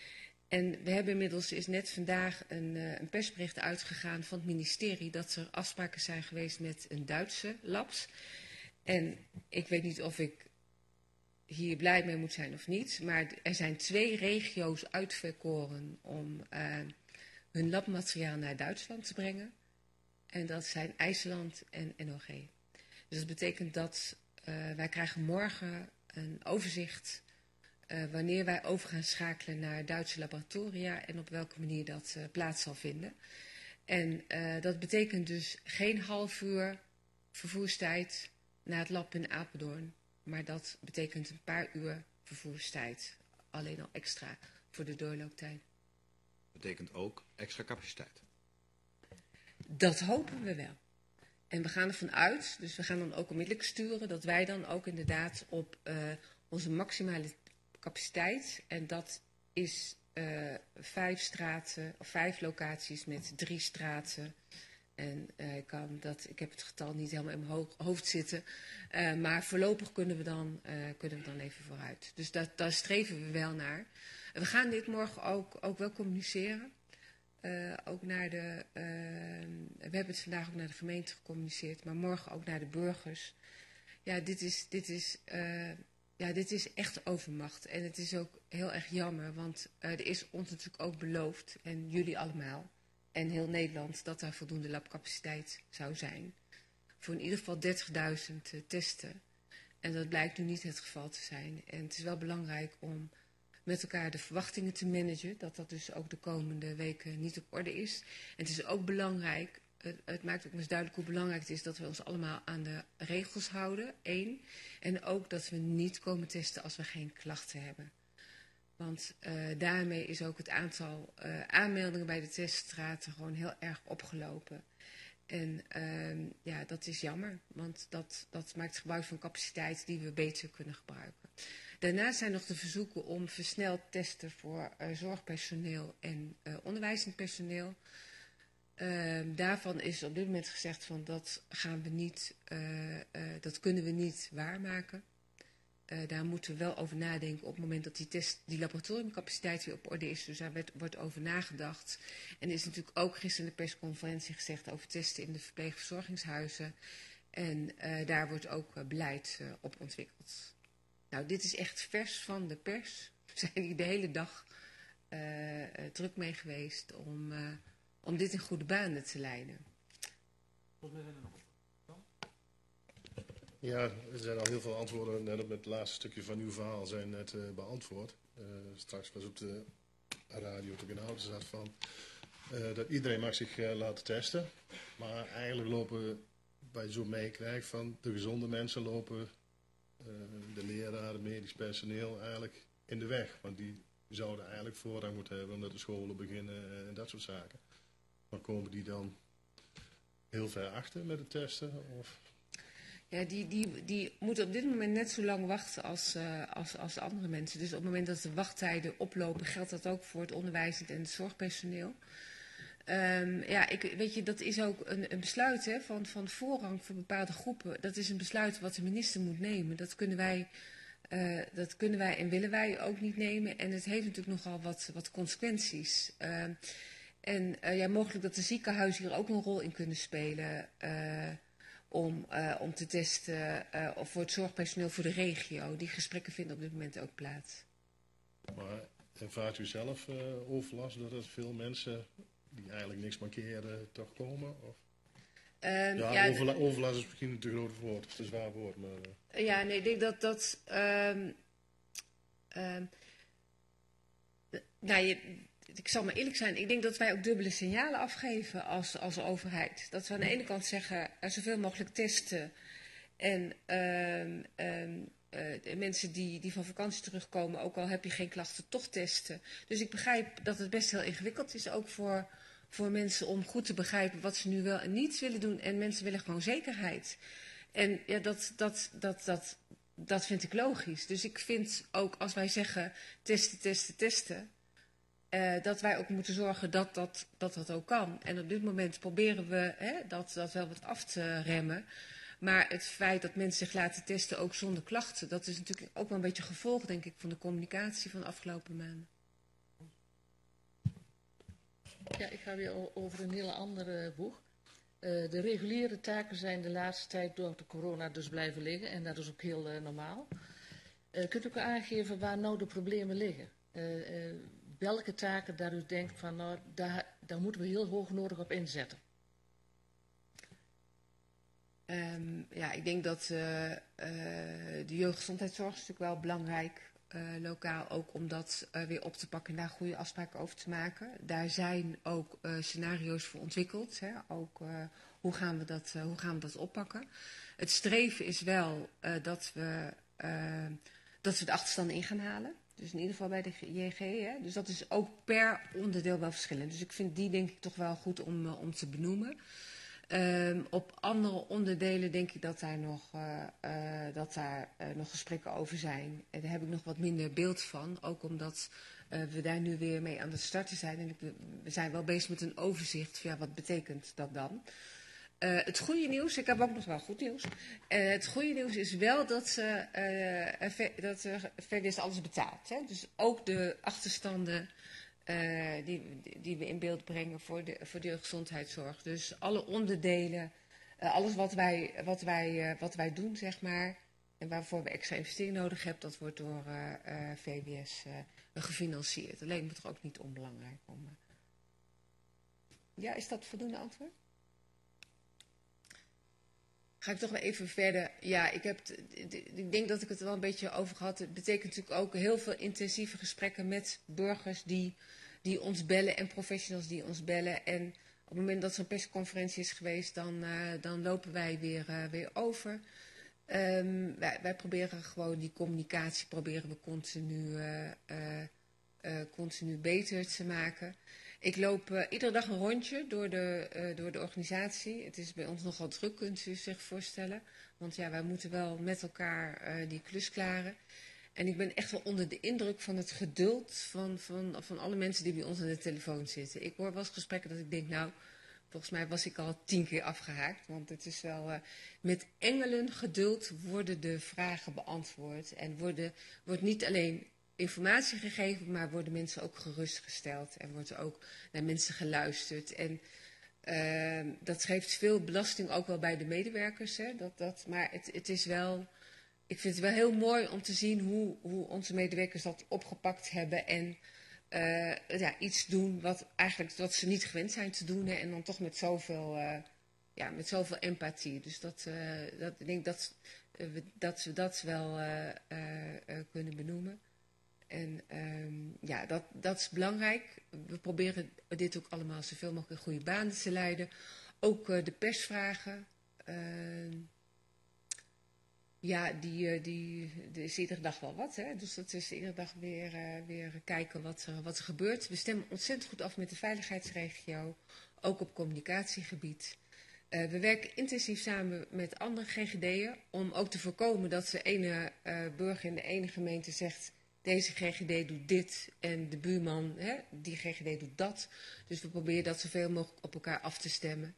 En we hebben inmiddels, is net vandaag een, uh, een persbericht uitgegaan van het ministerie dat er afspraken zijn geweest met een Duitse labs. En ik weet niet of ik hier blij mee moet zijn of niet, maar er zijn twee regio's uitverkoren om uh, hun labmateriaal naar Duitsland te brengen. En dat zijn IJsland en N O G. Dus dat betekent dat uh, wij krijgen morgen een overzicht uh, wanneer wij over gaan schakelen naar Duitse laboratoria en op welke manier dat uh, plaats zal vinden. En uh, dat betekent dus geen half uur vervoerstijd naar het lab in Apeldoorn. Maar dat betekent een paar uur vervoerstijd. Alleen al extra voor de doorlooptijd. Betekent ook extra capaciteit? Dat hopen we wel. En we gaan ervan uit, dus we gaan dan ook onmiddellijk sturen, dat wij dan ook inderdaad op uh, onze maximale capaciteit, en dat is uh, vijf straten, of vijf locaties met drie straten. En uh, ik, kan dat, ik heb het getal niet helemaal in mijn hoofd zitten. Uh, maar voorlopig kunnen we, dan, uh, kunnen we dan even vooruit. Dus dat, daar streven we wel naar. We gaan dit morgen ook, ook wel communiceren. Uh, ook naar de, uh, we hebben het vandaag ook naar de gemeente gecommuniceerd. Maar morgen ook naar de burgers. Ja, dit is, dit is, uh, ja, dit is echt overmacht. En het is ook heel erg jammer. Want uh, er is ons natuurlijk ook beloofd. En jullie allemaal. En heel Nederland, dat daar voldoende labcapaciteit zou zijn. Voor in ieder geval dertigduizend uh, testen. En dat blijkt nu niet het geval te zijn. En het is wel belangrijk om met elkaar de verwachtingen te managen. Dat dat dus ook de komende weken niet op orde is. En het is ook belangrijk, het, het maakt ook eens duidelijk hoe belangrijk het is dat we ons allemaal aan de regels houden. Eén. En ook dat we niet komen testen als we geen klachten hebben. Want uh, daarmee is ook het aantal uh, aanmeldingen bij de teststraten gewoon heel erg opgelopen. En uh, ja, dat is jammer, want dat, dat maakt gebruik van capaciteit die we beter kunnen gebruiken. Daarnaast zijn nog de verzoeken om versneld testen voor uh, zorgpersoneel en uh, onderwijzend personeel. Uh, daarvan is op dit moment gezegd van dat gaan we niet, uh, uh, dat kunnen we niet waarmaken. uh, daar moeten we wel over nadenken op het moment dat die, test, die laboratoriumcapaciteit weer op orde is. Dus daar werd, wordt over nagedacht. En er is natuurlijk ook gisteren in de persconferentie gezegd over testen in de verpleegverzorgingshuizen. En uh, daar wordt ook uh, beleid uh, op ontwikkeld. Nou, dit is echt vers van de pers. We zijn hier de hele dag uh, uh, druk mee geweest om, uh, om dit in goede banen te leiden. Ja, er zijn al heel veel antwoorden, net op het laatste stukje van uw verhaal, zijn net uh, beantwoord. Uh, straks was op de radio op de kanaal zat van uh, dat iedereen mag zich uh, laten testen. Maar eigenlijk lopen, bij je zo meekrijgt, van de gezonde mensen lopen uh, de leraren, medisch personeel eigenlijk in de weg. Want die zouden eigenlijk voorrang moeten hebben omdat de scholen beginnen uh, en dat soort zaken. Maar komen die dan heel ver achter met het testen? Of... Ja, die, die, die moeten op dit moment net zo lang wachten als, uh, als, als andere mensen. Dus op het moment dat de wachttijden oplopen, geldt dat ook voor het onderwijs en het zorgpersoneel. Um, ja, ik, weet je, dat is ook een, een besluit hè, van, van voorrang voor bepaalde groepen. Dat is een besluit wat de minister moet nemen. Dat kunnen wij, uh, dat kunnen wij en willen wij ook niet nemen. En het heeft natuurlijk nogal wat, wat consequenties. Uh, en uh, ja, mogelijk dat de ziekenhuizen hier ook een rol in kunnen spelen. Uh, Om, uh, om te testen uh, of voor het zorgpersoneel voor de regio. Die gesprekken vinden op dit moment ook plaats. Maar ervaart u zelf uh, overlast doordat veel mensen die eigenlijk niks mankeren toch komen? Of? Um, ja, ja overla overlast is misschien een te groot woord, of te zwaar woord. Maar, uh. Ja, nee, ik denk dat dat... Um, um, nou, je... Ik zal maar eerlijk zijn, ik denk dat wij ook dubbele signalen afgeven als, als overheid. Dat we aan de ene kant zeggen, uh, zoveel mogelijk testen. En uh, uh, uh, mensen die, die van vakantie terugkomen, ook al heb je geen klachten, toch testen. Dus ik begrijp dat het best heel ingewikkeld is, ook voor, voor mensen om goed te begrijpen wat ze nu wel en niet willen doen. En mensen willen gewoon zekerheid. En ja, dat, dat, dat, dat, dat vind ik logisch. Dus ik vind ook als wij zeggen testen, testen, testen... Uh, dat wij ook moeten zorgen dat dat, dat dat ook kan. En op dit moment proberen we hè, dat, dat wel wat af te remmen. Maar het feit dat mensen zich laten testen ook zonder klachten... dat is natuurlijk ook wel een beetje gevolg, denk ik, van de communicatie van de afgelopen maanden. Ja, ik ga weer over een hele andere boeg. Uh, de reguliere taken zijn de laatste tijd door de corona dus blijven liggen. En dat is ook heel uh, normaal. Uh, kunt u ook aangeven waar nou de problemen liggen? Uh, uh, welke taken daar u denkt van, nou, daar, daar moeten we heel hoog nodig op inzetten? Um, ja, ik denk dat uh, uh, de jeugdgezondheidszorg is natuurlijk wel belangrijk, uh, lokaal ook om dat uh, weer op te pakken en daar goede afspraken over te maken. Daar zijn ook uh, scenario's voor ontwikkeld. Hè? Ook uh, hoe, gaan we dat, uh, hoe gaan we dat oppakken? Het streven is wel uh, dat, we, uh, dat we de achterstanden in gaan halen. Dus in ieder geval bij de J G. Hè? Dus dat is ook per onderdeel wel verschillend. Dus ik vind die denk ik toch wel goed om, uh, om te benoemen. Um, op andere onderdelen denk ik dat daar nog, uh, uh, dat daar uh, nog gesprekken over zijn. En daar heb ik nog wat minder beeld van. Ook omdat uh, we daar nu weer mee aan het starten zijn. En ik, we zijn wel bezig met een overzicht van ja, wat betekent dat dan. Uh, het goede nieuws, ik heb ook nog wel goed nieuws. Uh, het goede nieuws is wel dat, ze, uh, dat uh, V W S alles betaalt. Hè? Dus ook de achterstanden uh, die, die we in beeld brengen voor de, voor de jeugdgezondheidszorg. Dus alle onderdelen, uh, alles wat wij, wat, wij, uh, wat wij doen, zeg maar, en waarvoor we extra investering nodig hebben, dat wordt door uh, uh, V W S uh, gefinancierd. Alleen moet er ook niet onbelangrijk om. Uh... Ja, is dat voldoende antwoord? Ga ik toch wel even verder. Ja, ik, heb t, ik denk dat ik het er wel een beetje over gehad. Het betekent natuurlijk ook heel veel intensieve gesprekken met burgers die, die ons bellen en professionals die ons bellen. En op het moment dat zo'n persconferentie is geweest, dan, uh, dan lopen wij weer, uh, weer over. Um, wij, wij proberen gewoon die communicatie proberen we continu, uh, uh, uh, continu beter te maken. Ik loop uh, iedere dag een rondje door de, uh, door de organisatie. Het is bij ons nogal druk, kunt u zich voorstellen. Want ja, wij moeten wel met elkaar uh, die klus klaren. En ik ben echt wel onder de indruk van het geduld van, van, van alle mensen die bij ons aan de telefoon zitten. Ik hoor wel eens gesprekken dat ik denk, nou, Volgens mij was ik al tien keer afgehaakt. Want het is wel... Uh, met engelen geduld worden de vragen beantwoord. En worden, wordt niet alleen informatie gegeven, maar worden mensen ook gerustgesteld. En wordt ook naar mensen geluisterd. En uh, dat geeft veel belasting ook wel bij de medewerkers. Hè? Dat, dat, maar het, het is wel... Ik vind het wel heel mooi om te zien hoe, hoe onze medewerkers dat opgepakt hebben. En uh, ja, iets doen wat, eigenlijk, wat ze niet gewend zijn te doen. Hè? En dan toch met zoveel, uh, ja, met zoveel empathie. Dus dat, uh, dat, ik denk dat, uh, we, dat we dat wel uh, uh, uh, kunnen benoemen. En um, ja, dat, dat is belangrijk. We proberen dit ook allemaal zoveel mogelijk in goede banen te leiden. Ook uh, de persvragen. Uh, ja, die, die, die is iedere dag wel wat. Hè? Dus dat is iedere dag weer, uh, weer kijken wat er, wat er gebeurt. We stemmen ontzettend goed af met de veiligheidsregio. Ook op communicatiegebied. Uh, we werken intensief samen met andere G G D'en. Om ook te voorkomen dat de ene uh, burger in de ene gemeente zegt... Deze G G D doet dit en de buurman, hè, die G G D doet dat. Dus we proberen dat zoveel mogelijk op elkaar af te stemmen.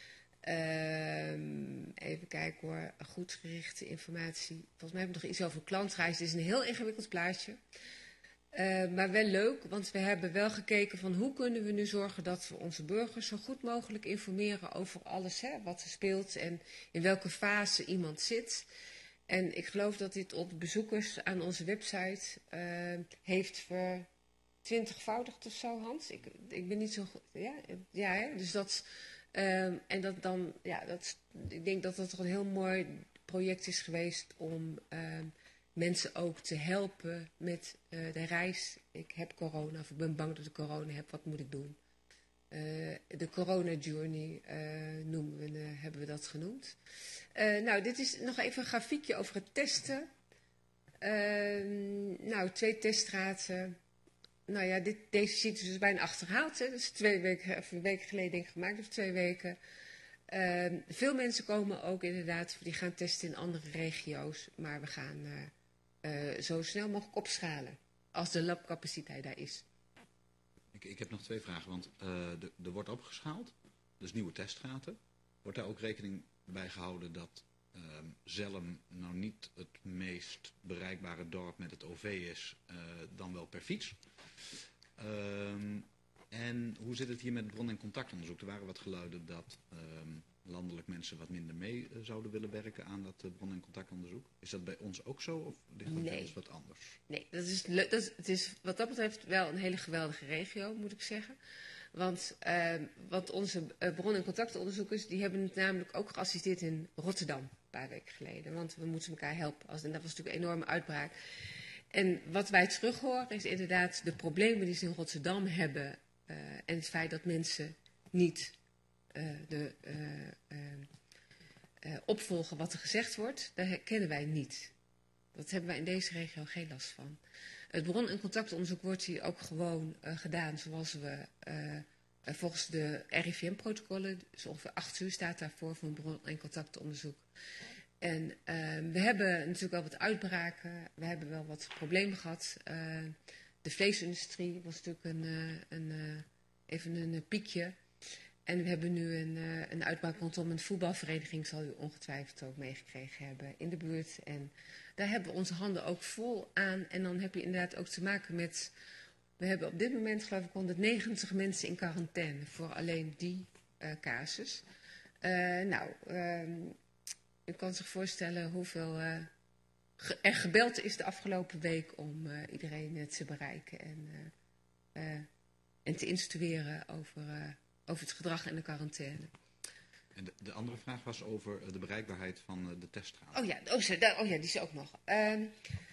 Uh, even kijken hoor, goed gerichte informatie. Volgens mij hebben we nog iets over klantreis. Het is een heel ingewikkeld plaatje. Uh, maar wel leuk, want we hebben wel gekeken van hoe kunnen we nu zorgen dat we onze burgers zo goed mogelijk informeren over alles, hè, wat er speelt en in welke fase iemand zit. En ik geloof dat dit op bezoekers aan onze website uh, heeft vertwintigvoudigd of zo, Hans. Ik, ik ben niet zo goed. Ja, ja hè? Dus dat. Um, en dat dan, ja, dat, ik denk dat dat toch een heel mooi project is geweest om um, mensen ook te helpen met uh, de reis. Ik heb corona, of ik ben bang dat ik corona heb, wat moet ik doen? Uh, de corona journey uh, noemen we, uh, hebben we dat genoemd. Uh, nou, dit is nog even een grafiekje over het testen. Uh, nou, twee teststraten. Nou ja, dit, deze sheet is dus bijna achterhaald. Hè? Dat is twee weken, of een week geleden denk ik gemaakt, of twee weken. Uh, veel mensen komen ook inderdaad, die gaan testen in andere regio's. Maar we gaan uh, uh, zo snel mogelijk opschalen, als de labcapaciteit daar is. Ik, ik heb nog twee vragen, want uh, de, er wordt opgeschaald, dus nieuwe teststraten. Wordt daar ook rekening bij gehouden dat uh, Zelhem nou niet het meest bereikbare dorp met het O V is, uh, dan wel per fiets? Uh, en hoe zit het hier met bron- en contactonderzoek? Er waren wat geluiden dat uh, landelijk mensen wat minder mee uh, zouden willen werken aan dat uh, bron- en contactonderzoek. Is dat bij ons ook zo of ligt dat bij ons wat anders? Nee, dat is, dat is, het is wat dat betreft wel een hele geweldige regio, moet ik zeggen. Want, uh, want onze uh, bron- en contactonderzoekers, die hebben het namelijk ook geassisteerd in Rotterdam, een paar weken geleden. Want we moeten elkaar helpen. Als, en dat was natuurlijk een enorme uitbraak. En wat wij terug horen is inderdaad de problemen die ze in Rotterdam hebben. Uh, en het feit dat mensen niet uh, de, uh, uh, uh, opvolgen wat er gezegd wordt, daar kennen wij niet. Dat hebben wij in deze regio geen last van. Het bron- en contactonderzoek wordt hier ook gewoon uh, gedaan zoals we uh, uh, volgens de R I V M-protocollen, dus ongeveer acht uur staat daarvoor voor een bron- en contactonderzoek. En uh, we hebben natuurlijk wel wat uitbraken, we hebben wel wat problemen gehad. Uh, de vleesindustrie was natuurlijk een, uh, een, uh, even een uh, piekje. En we hebben nu een, uh, een uitbraak rondom een voetbalvereniging, zal u ongetwijfeld ook meegekregen hebben, in de buurt. En daar hebben we onze handen ook vol aan. En dan heb je inderdaad ook te maken met, we hebben op dit moment geloof ik honderdnegentig mensen in quarantaine voor alleen die uh, casus. Uh, nou, uh, u kan zich voorstellen hoeveel uh, ge er gebeld is de afgelopen week om uh, iedereen uh, te bereiken en, uh, uh, en te instrueren over, uh, over het gedrag en de quarantaine. En de, de andere vraag was over uh, de bereikbaarheid van uh, de teststraat. Oh ja, oh, zo, daar, oh ja, die is ook nog. Uh,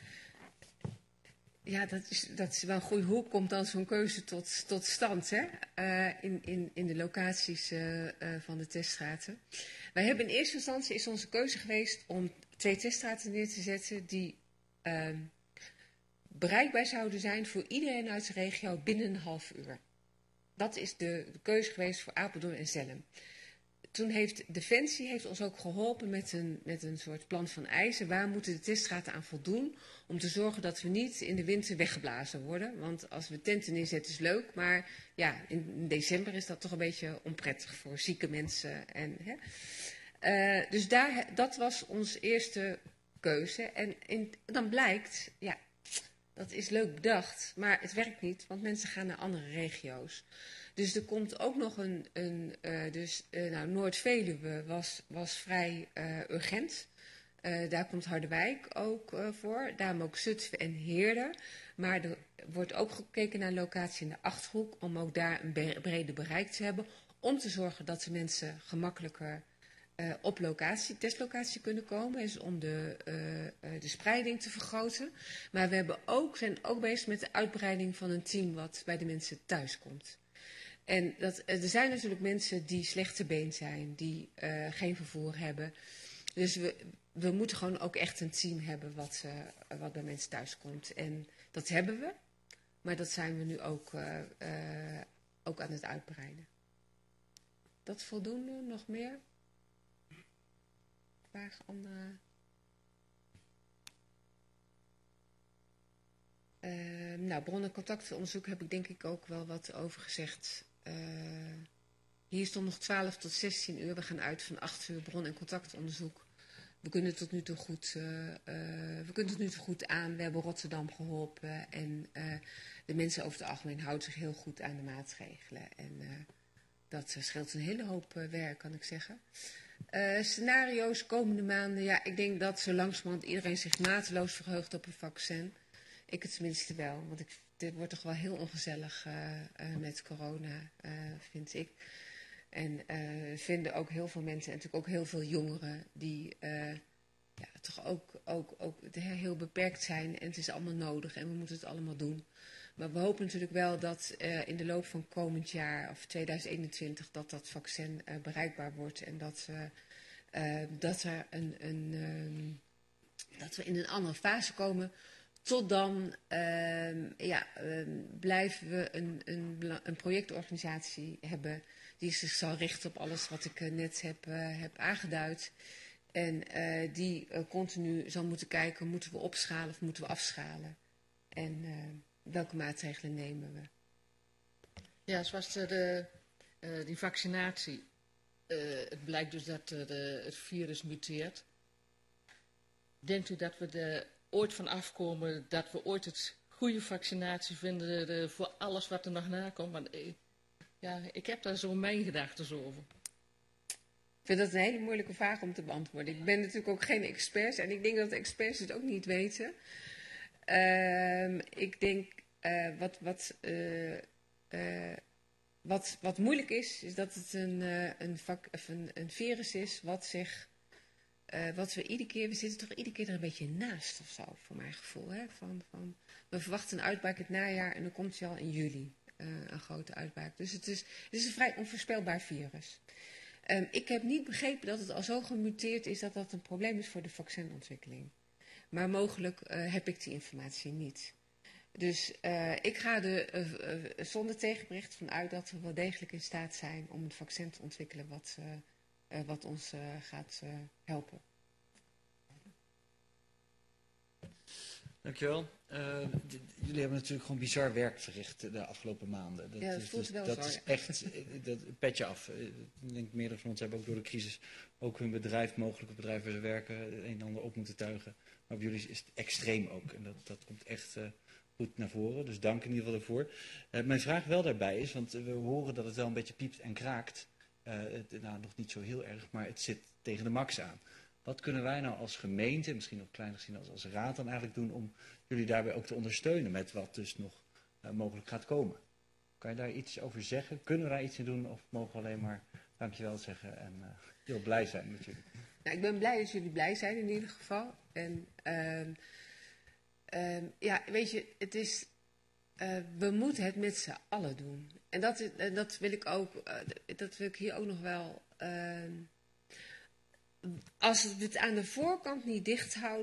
ja, dat is, dat is wel een goede. Hoe komt dan zo'n keuze tot, tot stand, hè? Uh, in, in, in de locaties uh, uh, van de teststraten? Wij hebben in eerste instantie is onze keuze geweest om twee teststraten neer te zetten die uh, bereikbaar zouden zijn voor iedereen uit de regio binnen een half uur. Dat is de, de keuze geweest voor Apeldoorn en Zelhem. toen heeft Defensie heeft ons ook geholpen met een, met een soort plan van eisen. Waar moeten de teststraten aan voldoen om te zorgen dat we niet in de winter weggeblazen worden. Want als we tenten neerzetten is leuk, maar ja, in december is dat toch een beetje onprettig voor zieke mensen. En, hè. Uh, dus daar, dat was onze eerste keuze. En in, dan blijkt, ja, dat is leuk bedacht, maar het werkt niet, want mensen gaan naar andere regio's. Dus er komt ook nog een, een uh, dus uh, nou, Noord-Veluwe was, was vrij uh, urgent. Uh, daar komt Harderwijk ook uh, voor, daarom ook Zutphen en Heerden. Maar er wordt ook gekeken naar een locatie in de Achterhoek, om ook daar een brede bereik te hebben, om te zorgen dat de mensen gemakkelijker uh, op locatie, testlocatie kunnen komen, dus om de, uh, uh, de spreiding te vergroten. Maar we hebben ook, zijn ook bezig met de uitbreiding van een team wat bij de mensen thuis komt. En dat, er zijn natuurlijk mensen die slechte been zijn, die uh, geen vervoer hebben. Dus we, we moeten gewoon ook echt een team hebben wat, uh, wat bij mensen thuis komt. En dat hebben we, maar dat zijn we nu ook, uh, uh, ook aan het uitbreiden. Dat voldoende, nog meer? Vraag andere... Uh, nou, bron- en contactonderzoek heb ik denk ik ook wel wat over gezegd. Uh, hier stond nog twaalf tot zestien uur. We gaan uit van acht uur bron- en contactonderzoek. We kunnen tot nu toe goed, uh, uh, we kunnen tot nu toe goed aan. We hebben Rotterdam geholpen. En uh, de mensen over het algemeen houden zich heel goed aan de maatregelen. En uh, dat uh, scheelt een hele hoop uh, werk, kan ik zeggen. Uh, scenario's komende maanden. Ja, ik denk dat zo langzamerhand iedereen zich mateloos verheugt op een vaccin. Ik het tenminste wel, want ik, dit wordt toch wel heel ongezellig uh, uh, met corona, uh, vind ik. En uh, vinden ook heel veel mensen, en natuurlijk ook heel veel jongeren, die uh, ja, toch ook, ook, ook heel beperkt zijn. En het is allemaal nodig en we moeten het allemaal doen. Maar we hopen natuurlijk wel dat uh, in de loop van komend jaar, of tweeduizend eenentwintig, dat dat vaccin uh, bereikbaar wordt. En dat, uh, uh, dat, er een, een, uh, dat we in een andere fase komen. Tot dan uh, ja, uh, blijven we een, een, een projectorganisatie hebben die zich zal richten op alles wat ik uh, net heb, uh, heb aangeduid. En uh, die uh, continu zal moeten kijken, moeten we opschalen of moeten we afschalen? En uh, welke maatregelen nemen we? Ja, zoals de, de, uh, die vaccinatie. Uh, het blijkt dus dat uh, de, het virus muteert. Denkt u dat we de... ooit van afkomen, dat we ooit het goede vaccinatie vinden de, voor alles wat er nog nakomt. Maar eh, ja, ik heb daar zo mijn gedachten over. Ik vind dat een hele moeilijke vraag om te beantwoorden. Ik ben natuurlijk ook geen expert en ik denk dat de experts het ook niet weten. Uh, ik denk, uh, wat, wat, uh, uh, wat, wat moeilijk is, is dat het een, uh, een, vak, of een, een virus is wat zich... Uh, wat we iedere keer, we zitten toch iedere keer er een beetje naast of zo, voor mijn gevoel. Hè? Van, van, we verwachten een uitbraak het najaar en dan komt hij al in juli, uh, een grote uitbraak. Dus het is, het is een vrij onvoorspelbaar virus. Um, ik heb niet begrepen dat het al zo gemuteerd is dat dat een probleem is voor de vaccinontwikkeling. Maar mogelijk uh, heb ik die informatie niet. Dus uh, ik ga er uh, uh, zonder tegenbericht van uit dat we wel degelijk in staat zijn om een vaccin te ontwikkelen wat... Uh, Uh, wat ons uh, gaat uh, helpen. Dankjewel. Uh, jullie hebben natuurlijk gewoon bizar werk verricht de afgelopen maanden. Dat ja, dat is, voelt dus, wel dat zo. is echt, dat petje af. Ik denk meerdere van ons hebben ook door de crisis ook hun bedrijf, mogelijke bedrijf waar ze werken, het een en ander op moeten tuigen. Maar bij jullie is het extreem ook. En dat, dat komt echt uh, goed naar voren. Dus dank in ieder geval daarvoor. Uh, mijn vraag wel daarbij is, want we horen dat het wel een beetje piept en kraakt. Uh, het, nou, nog niet zo heel erg, maar het zit tegen de max aan. Wat kunnen wij nou als gemeente, misschien nog kleiner gezien als, als raad dan eigenlijk doen om jullie daarbij ook te ondersteunen met wat dus nog uh, mogelijk gaat komen? Kan je daar iets over zeggen? Kunnen we daar iets in doen of mogen we alleen maar dankjewel zeggen en uh, heel blij zijn met jullie? Nou, ik ben blij dat jullie blij zijn in ieder geval. En uh, uh, ja, weet je, het is... Uh, we moeten het met z'n allen doen. En dat, is, uh, dat wil ik ook, uh, dat wil ik hier ook nog wel... Uh, als we het aan de voorkant niet dicht houden,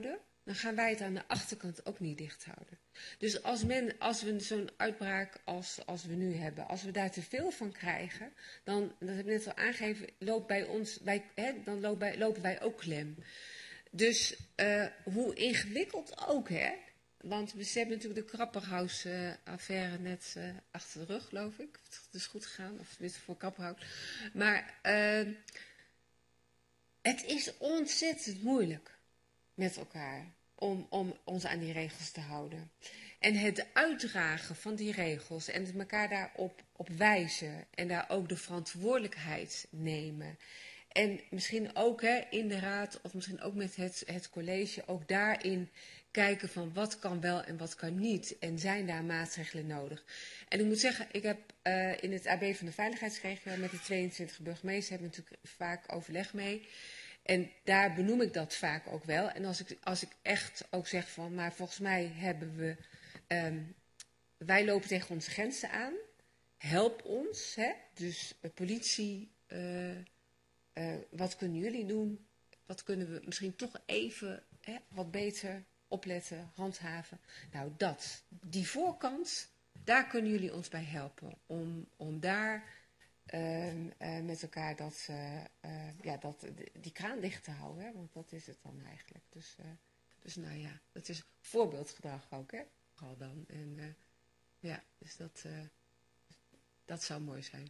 dan gaan wij het aan de achterkant ook niet dicht houden. Dus als, men, als we zo'n uitbraak als, als we nu hebben, als we daar te veel van krijgen, dan, dat heb ik net al aangegeven, loopt bij ons, bij, hè, dan lopen wij, lopen wij ook klem. Dus uh, hoe ingewikkeld ook, hè? Want we hebben natuurlijk de Krapperhaus-affaire net uh, achter de rug, geloof ik. Het is goed gegaan, of tenminste voor Krapperhaus. Maar uh, het is ontzettend moeilijk met elkaar om, om ons aan die regels te houden. En het uitdragen van die regels en het elkaar daarop op wijzen en daar ook de verantwoordelijkheid nemen. En misschien ook hè, in de raad of misschien ook met het, het college ook daarin kijken van wat kan wel en wat kan niet. En zijn daar maatregelen nodig. En ik moet zeggen, ik heb uh, in het A B van de veiligheidsregio met de tweeëntwintig burgemeesters hebben we natuurlijk vaak overleg mee. En daar benoem ik dat vaak ook wel. En als ik, als ik echt ook zeg van, maar volgens mij hebben we, um, wij lopen tegen onze grenzen aan. Help ons, hè? Dus uh, politie, uh, uh, wat kunnen jullie doen? Wat kunnen we misschien toch even hè, wat beter opletten, handhaven? Nou, dat, die voorkant, daar kunnen jullie ons bij helpen. Om, om daar uh, uh, met elkaar dat, uh, uh, ja, dat, die kraan dicht te houden. Hè? Want dat is het dan eigenlijk. Dus, uh, dus nou ja, dat is voorbeeldgedrag ook, hè? Al dan. En uh, ja, dus dat, uh, dat zou mooi zijn.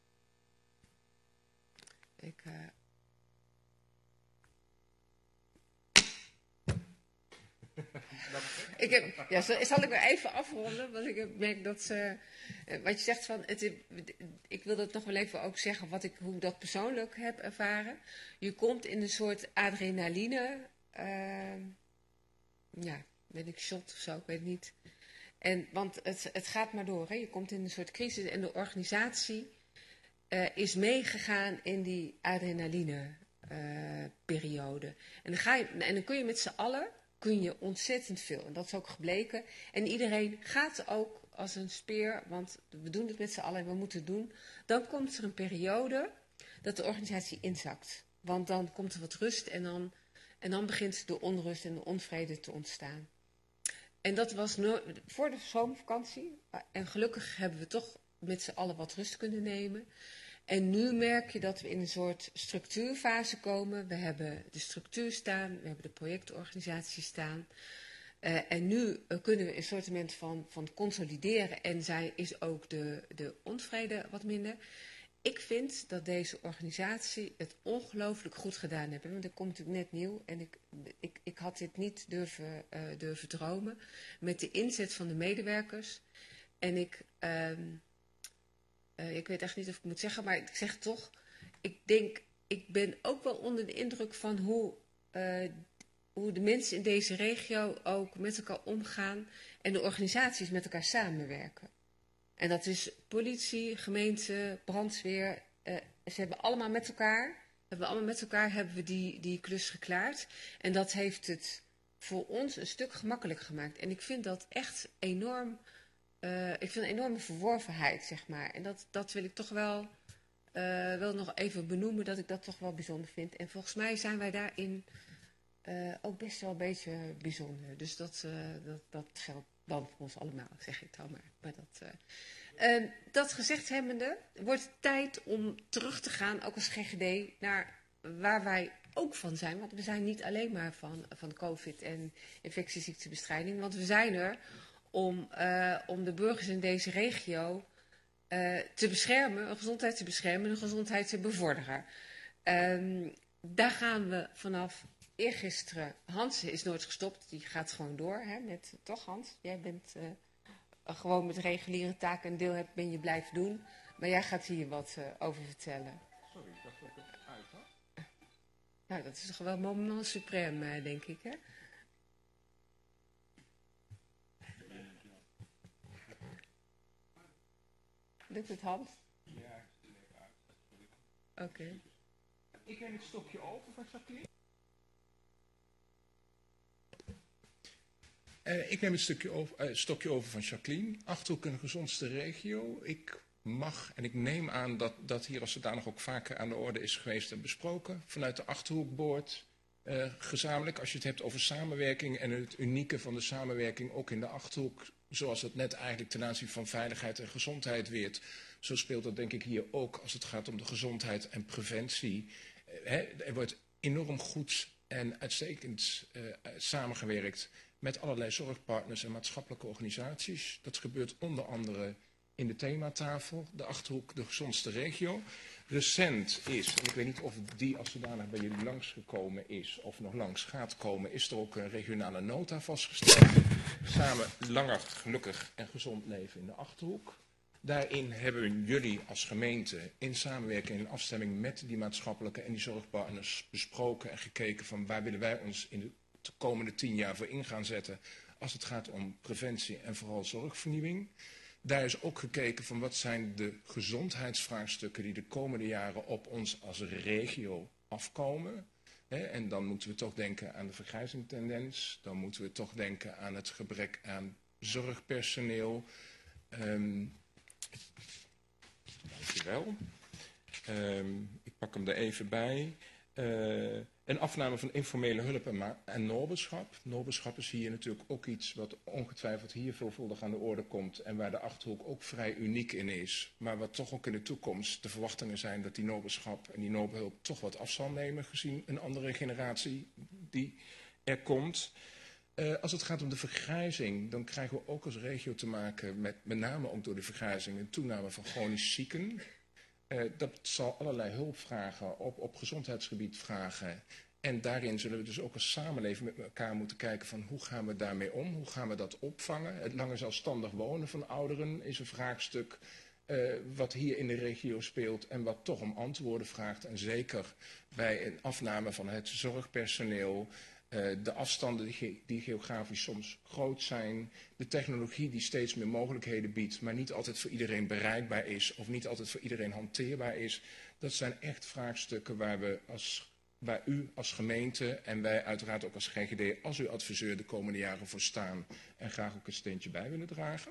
Ik... Uh, ik heb, ja, zal ik weer even afronden, want ik heb, merk dat ze, wat je zegt van, het, ik wil dat nog wel even ook zeggen, wat ik, hoe ik dat persoonlijk heb ervaren. Je komt in een soort adrenaline, uh, ja, ben ik shot of zo, ik weet niet. En, want het, het gaat maar door, hè. Je komt in een soort crisis en de organisatie uh, is meegegaan in die adrenaline uh, periode. En dan, ga je, en dan kun je met z'n allen, kun je ontzettend veel. En dat is ook gebleken. En iedereen gaat ook als een speer, want we doen het met z'n allen en we moeten het doen. Dan komt er een periode dat de organisatie inzakt. Want dan komt er wat rust en dan, en dan begint de onrust en de onvrede te ontstaan. En dat was no- voor de zomervakantie. En gelukkig hebben we toch met z'n allen wat rust kunnen nemen. En nu merk je dat we in een soort structuurfase komen. We hebben de structuur staan, we hebben de projectorganisatie staan. Uh, en nu uh, kunnen we een soort van, van consolideren en zij is ook de, de onvrede wat minder. Ik vind dat deze organisatie het ongelooflijk goed gedaan heeft. Want ik kom natuurlijk net nieuw en ik, ik, ik had dit niet durven, uh, durven dromen. Met de inzet van de medewerkers. En ik... Uh, Uh, ik weet echt niet of ik moet zeggen, maar ik zeg toch, ik denk, ik ben ook wel onder de indruk van hoe, uh, hoe de mensen in deze regio ook met elkaar omgaan en de organisaties met elkaar samenwerken. En dat is politie, gemeente, brandweer, uh, ze hebben allemaal met elkaar, hebben allemaal met elkaar hebben we die, die klus geklaard. En dat heeft het voor ons een stuk gemakkelijk gemaakt. En ik vind dat echt enorm... Uh, ik vind een enorme verworvenheid, zeg maar. En dat, dat wil ik toch wel, uh, wel nog even benoemen, dat ik dat toch wel bijzonder vind. En volgens mij zijn wij daarin uh, ook best wel een beetje bijzonder. Dus dat, uh, dat, dat geldt dan voor ons allemaal, zeg ik dan maar. maar dat, uh, uh, dat gezegd hebbende, wordt het tijd om terug te gaan, ook als G G D, naar waar wij ook van zijn. Want we zijn niet alleen maar van, van COVID en infectieziektebestrijding, want we zijn er... Om, uh, om de burgers in deze regio uh, te beschermen, hun gezondheid te beschermen, hun gezondheid te bevorderen. Um, daar gaan we vanaf eergisteren. Hans is nooit gestopt, die gaat gewoon door. Hè, met, toch Hans? Jij bent uh, gewoon met reguliere taken een deel hebt, ben je blijven doen. Maar jij gaat hier wat uh, over vertellen. Sorry, ik dacht dat ik het uit had. Nou, dat is toch wel moment suprême, uh, denk ik, hè? Lukt het, Hans? Ja, ik zit er even uit. Oké. Okay. Ik neem het stokje over van Jacqueline. Uh, ik neem het stukje over, uh, stokje over van Jacqueline. Achterhoek een gezondste regio. Ik mag en ik neem aan dat, dat hier als zodanig ook vaker aan de orde is geweest en besproken. Vanuit de Achterhoekboord Uh, gezamenlijk, als je het hebt over samenwerking en het unieke van de samenwerking ook in de Achterhoek, zoals het net eigenlijk ten aanzien van veiligheid en gezondheid weert, zo speelt dat denk ik hier ook als het gaat om de gezondheid en preventie. Uh, hè, er wordt enorm goed en uitstekend uh, samengewerkt met allerlei zorgpartners en maatschappelijke organisaties. Dat gebeurt onder andere in de thematafel, de Achterhoek, de gezondste regio. Recent is, en ik weet niet of die als zodanig bij jullie langsgekomen is of nog langs gaat komen, is er ook een regionale nota vastgesteld. Samen langer, gelukkig en gezond leven in de Achterhoek. Daarin hebben jullie als gemeente in samenwerking en in afstemming met die maatschappelijke en die zorgpartners besproken en gekeken van waar willen wij ons in de komende tien jaar voor in gaan zetten als het gaat om preventie en vooral zorgvernieuwing. Daar is ook gekeken van wat zijn de gezondheidsvraagstukken die de komende jaren op ons als regio afkomen. He, en dan moeten we toch denken aan de vergrijzingstendens, dan moeten we toch denken aan het gebrek aan zorgpersoneel. Um, dankjewel. Um, ik pak hem er even bij. Uh, een afname van informele hulp en, en noberschap. Noberschap is hier natuurlijk ook iets wat ongetwijfeld hier veelvuldig aan de orde komt en waar de Achterhoek ook vrij uniek in is. Maar wat toch ook in de toekomst de verwachtingen zijn dat die noberschap en die nobelhulp toch wat af zal nemen gezien een andere generatie die er komt. Uh, als het gaat om de vergrijzing, dan krijgen we ook als regio te maken met met name ook door de vergrijzing een toename van chronisch zieken. Uh, dat zal allerlei hulp vragen, op, op gezondheidsgebied vragen. En daarin zullen we dus ook als samenleving met elkaar moeten kijken van hoe gaan we daarmee om, hoe gaan we dat opvangen. Het langer zelfstandig wonen van ouderen is een vraagstuk uh, wat hier in de regio speelt en wat toch om antwoorden vraagt. En zeker bij een afname van het zorgpersoneel, uh, de afstanden die, die geografisch soms groot zijn, de technologie die steeds meer mogelijkheden biedt, maar niet altijd voor iedereen bereikbaar is of niet altijd voor iedereen hanteerbaar is. Dat zijn echt vraagstukken waar we als, waar u als gemeente en wij uiteraard ook als G G D als uw adviseur de komende jaren voor staan en graag ook een steentje bij willen dragen.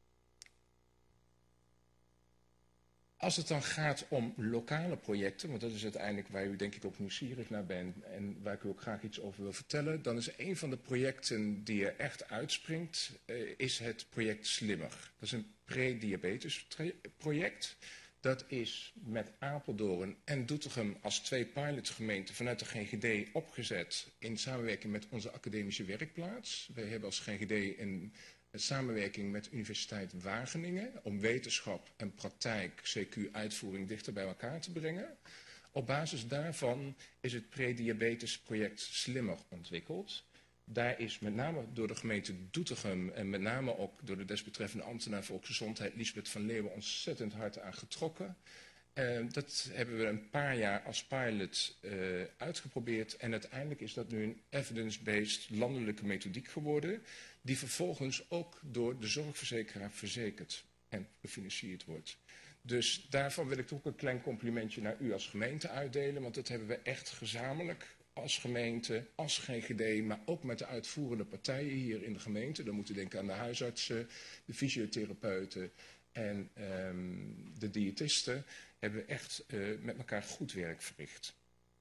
Als het dan gaat om lokale projecten, want dat is uiteindelijk waar u denk ik ook nieuwsgierig naar bent en waar ik u ook graag iets over wil vertellen, dan is een van de projecten die er echt uitspringt, uh, is het project Slimmer. Dat is een pre-diabetes project. Dat is met Apeldoorn en Doetinchem als twee pilotgemeenten vanuit de G G D opgezet in samenwerking met onze academische werkplaats. Wij hebben als G G D een samenwerking met de Universiteit Wageningen om wetenschap en praktijk, C Q-uitvoering dichter bij elkaar te brengen. Op basis daarvan is het pre-diabetesproject Slimmer ontwikkeld. Daar is met name door de gemeente Doetinchem en met name ook door de desbetreffende ambtenaar Volksgezondheid Liesbeth van Leeuwen ontzettend hard aan getrokken. Uh, dat hebben we een paar jaar als pilot uh, uitgeprobeerd en uiteindelijk is dat nu een evidence-based landelijke methodiek geworden, die vervolgens ook door de zorgverzekeraar verzekerd en gefinancierd wordt. Dus daarvan wil ik toch ook een klein complimentje naar u als gemeente uitdelen, want dat hebben we echt gezamenlijk als gemeente, als G G D, maar ook met de uitvoerende partijen hier in de gemeente. Dan moeten we denken aan de huisartsen, de fysiotherapeuten en um, de diëtisten, hebben we echt uh, met elkaar goed werk verricht.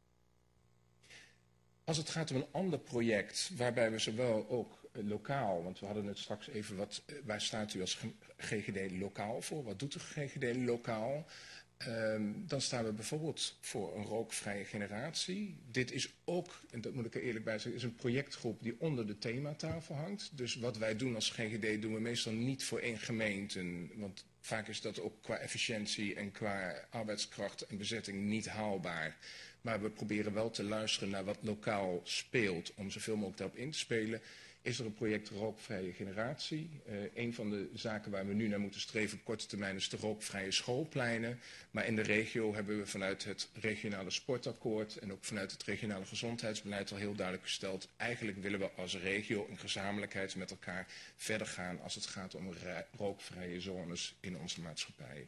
Als het gaat om een ander project, waarbij we zowel ook uh, lokaal, want we hadden het straks even wat, uh, waar staat u als G G D lokaal voor? Wat doet de G G D lokaal? Um, dan staan we bijvoorbeeld voor een rookvrije generatie. Dit is ook, en dat moet ik er eerlijk bij zeggen, is een projectgroep die onder de thematafel hangt. Dus wat wij doen als G G D doen we meestal niet voor één gemeente, want vaak is dat ook qua efficiëntie en qua arbeidskracht en bezetting niet haalbaar. Maar we proberen wel te luisteren naar wat lokaal speelt om zoveel mogelijk daarop in te spelen. Is er een project rookvrije generatie. Uh, een van de zaken waar we nu naar moeten streven op korte termijn is de rookvrije schoolpleinen. Maar in de regio hebben we vanuit het regionale sportakkoord en ook vanuit het regionale gezondheidsbeleid al heel duidelijk gesteld. Eigenlijk willen we als regio in gezamenlijkheid met elkaar verder gaan als het gaat om rookvrije zones in onze maatschappij.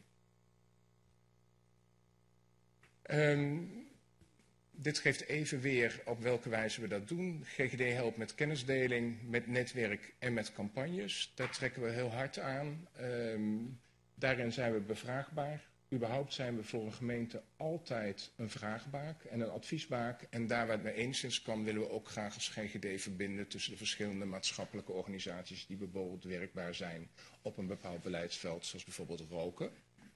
Um, Dit geeft even weer op welke wijze we dat doen. G G D helpt met kennisdeling, met netwerk en met campagnes. Daar trekken we heel hard aan. Um, daarin zijn we bevraagbaar. Überhaupt zijn we voor een gemeente altijd een vraagbaak en een adviesbaak. En daar waar het mee enigszins kan, willen we ook graag als G G D verbinden tussen de verschillende maatschappelijke organisaties die bijvoorbeeld werkbaar zijn op een bepaald beleidsveld, zoals bijvoorbeeld roken.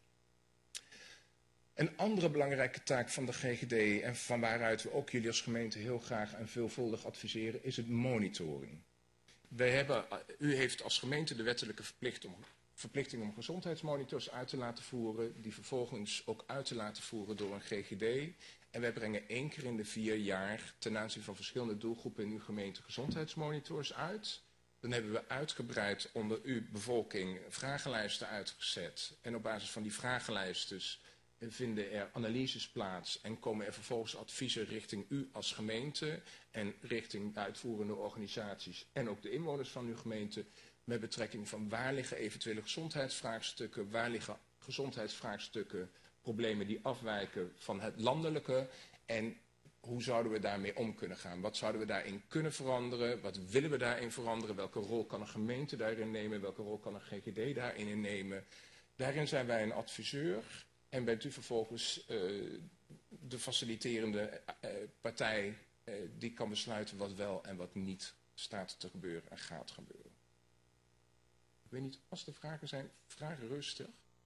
Een andere belangrijke taak van de G G D en van waaruit we ook jullie als gemeente heel graag en veelvuldig adviseren, is het monitoring. Wij hebben, u heeft als gemeente de wettelijke verplichting om, verplichting om gezondheidsmonitors uit te laten voeren, die vervolgens ook uit te laten voeren door een G G D. En wij brengen één keer in de vier jaar ten aanzien van verschillende doelgroepen in uw gemeente gezondheidsmonitors uit. Dan hebben we uitgebreid onder uw bevolking vragenlijsten uitgezet. En op basis van die vragenlijsten vinden er analyses plaats en komen er vervolgens adviezen richting u als gemeente en richting de uitvoerende organisaties en ook de inwoners van uw gemeente met betrekking van waar liggen eventuele gezondheidsvraagstukken, waar liggen gezondheidsvraagstukken, problemen die afwijken van het landelijke en hoe zouden we daarmee om kunnen gaan? Wat zouden we daarin kunnen veranderen? Wat willen we daarin veranderen? Welke rol kan een gemeente daarin nemen? Welke rol kan een G G D daarin innemen? Daarin zijn wij een adviseur. En bent u vervolgens uh, de faciliterende uh, partij uh, die kan besluiten wat wel en wat niet staat te gebeuren en gaat gebeuren. Ik weet niet, als er vragen zijn, vragen rustig.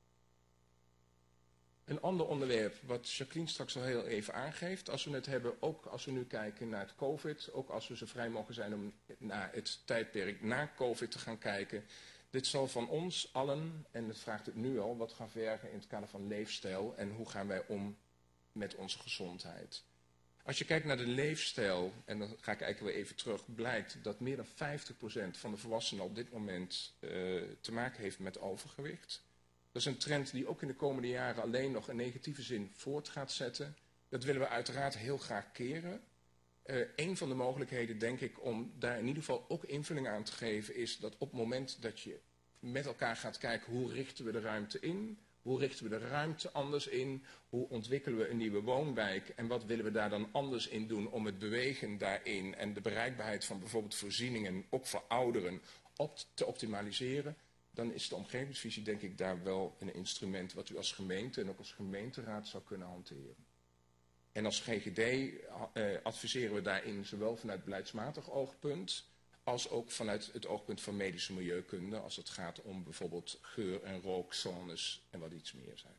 Een ander onderwerp wat Jacqueline straks al heel even aangeeft, als we het hebben, ook als we nu kijken naar het COVID, ook als we zo vrij mogen zijn om naar het tijdperk na COVID te gaan kijken. Dit zal van ons allen, en dat vraagt het nu al, wat gaan vergen in het kader van leefstijl en hoe gaan wij om met onze gezondheid. Als je kijkt naar de leefstijl, en dan ga ik eigenlijk weer even terug, blijkt dat meer dan vijftig procent van de volwassenen op dit moment uh, te maken heeft met overgewicht. Dat is een trend die ook in de komende jaren alleen nog in negatieve zin voort gaat zetten. Dat willen we uiteraard heel graag keren. Uh, een van de mogelijkheden, denk ik, om daar in ieder geval ook invulling aan te geven, is dat op het moment dat je met elkaar gaat kijken hoe richten we de ruimte in, hoe richten we de ruimte anders in, hoe ontwikkelen we een nieuwe woonwijk en wat willen we daar dan anders in doen om het bewegen daarin en de bereikbaarheid van bijvoorbeeld voorzieningen, ook voor ouderen, op te optimaliseren, dan is de omgevingsvisie denk ik daar wel een instrument wat u als gemeente en ook als gemeenteraad zou kunnen hanteren. En als G G D uh, adviseren we daarin zowel vanuit beleidsmatig oogpunt als ook vanuit het oogpunt van medische milieukunde als het gaat om bijvoorbeeld geur- en rookzones en wat iets meer zijn.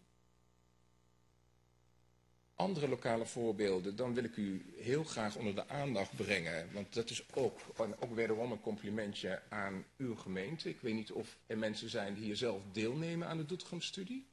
Andere lokale voorbeelden, dan wil ik u heel graag onder de aandacht brengen, want dat is ook, ook wederom een complimentje aan uw gemeente. Ik weet niet of er mensen zijn die hier zelf deelnemen aan de Doetinchem-studie.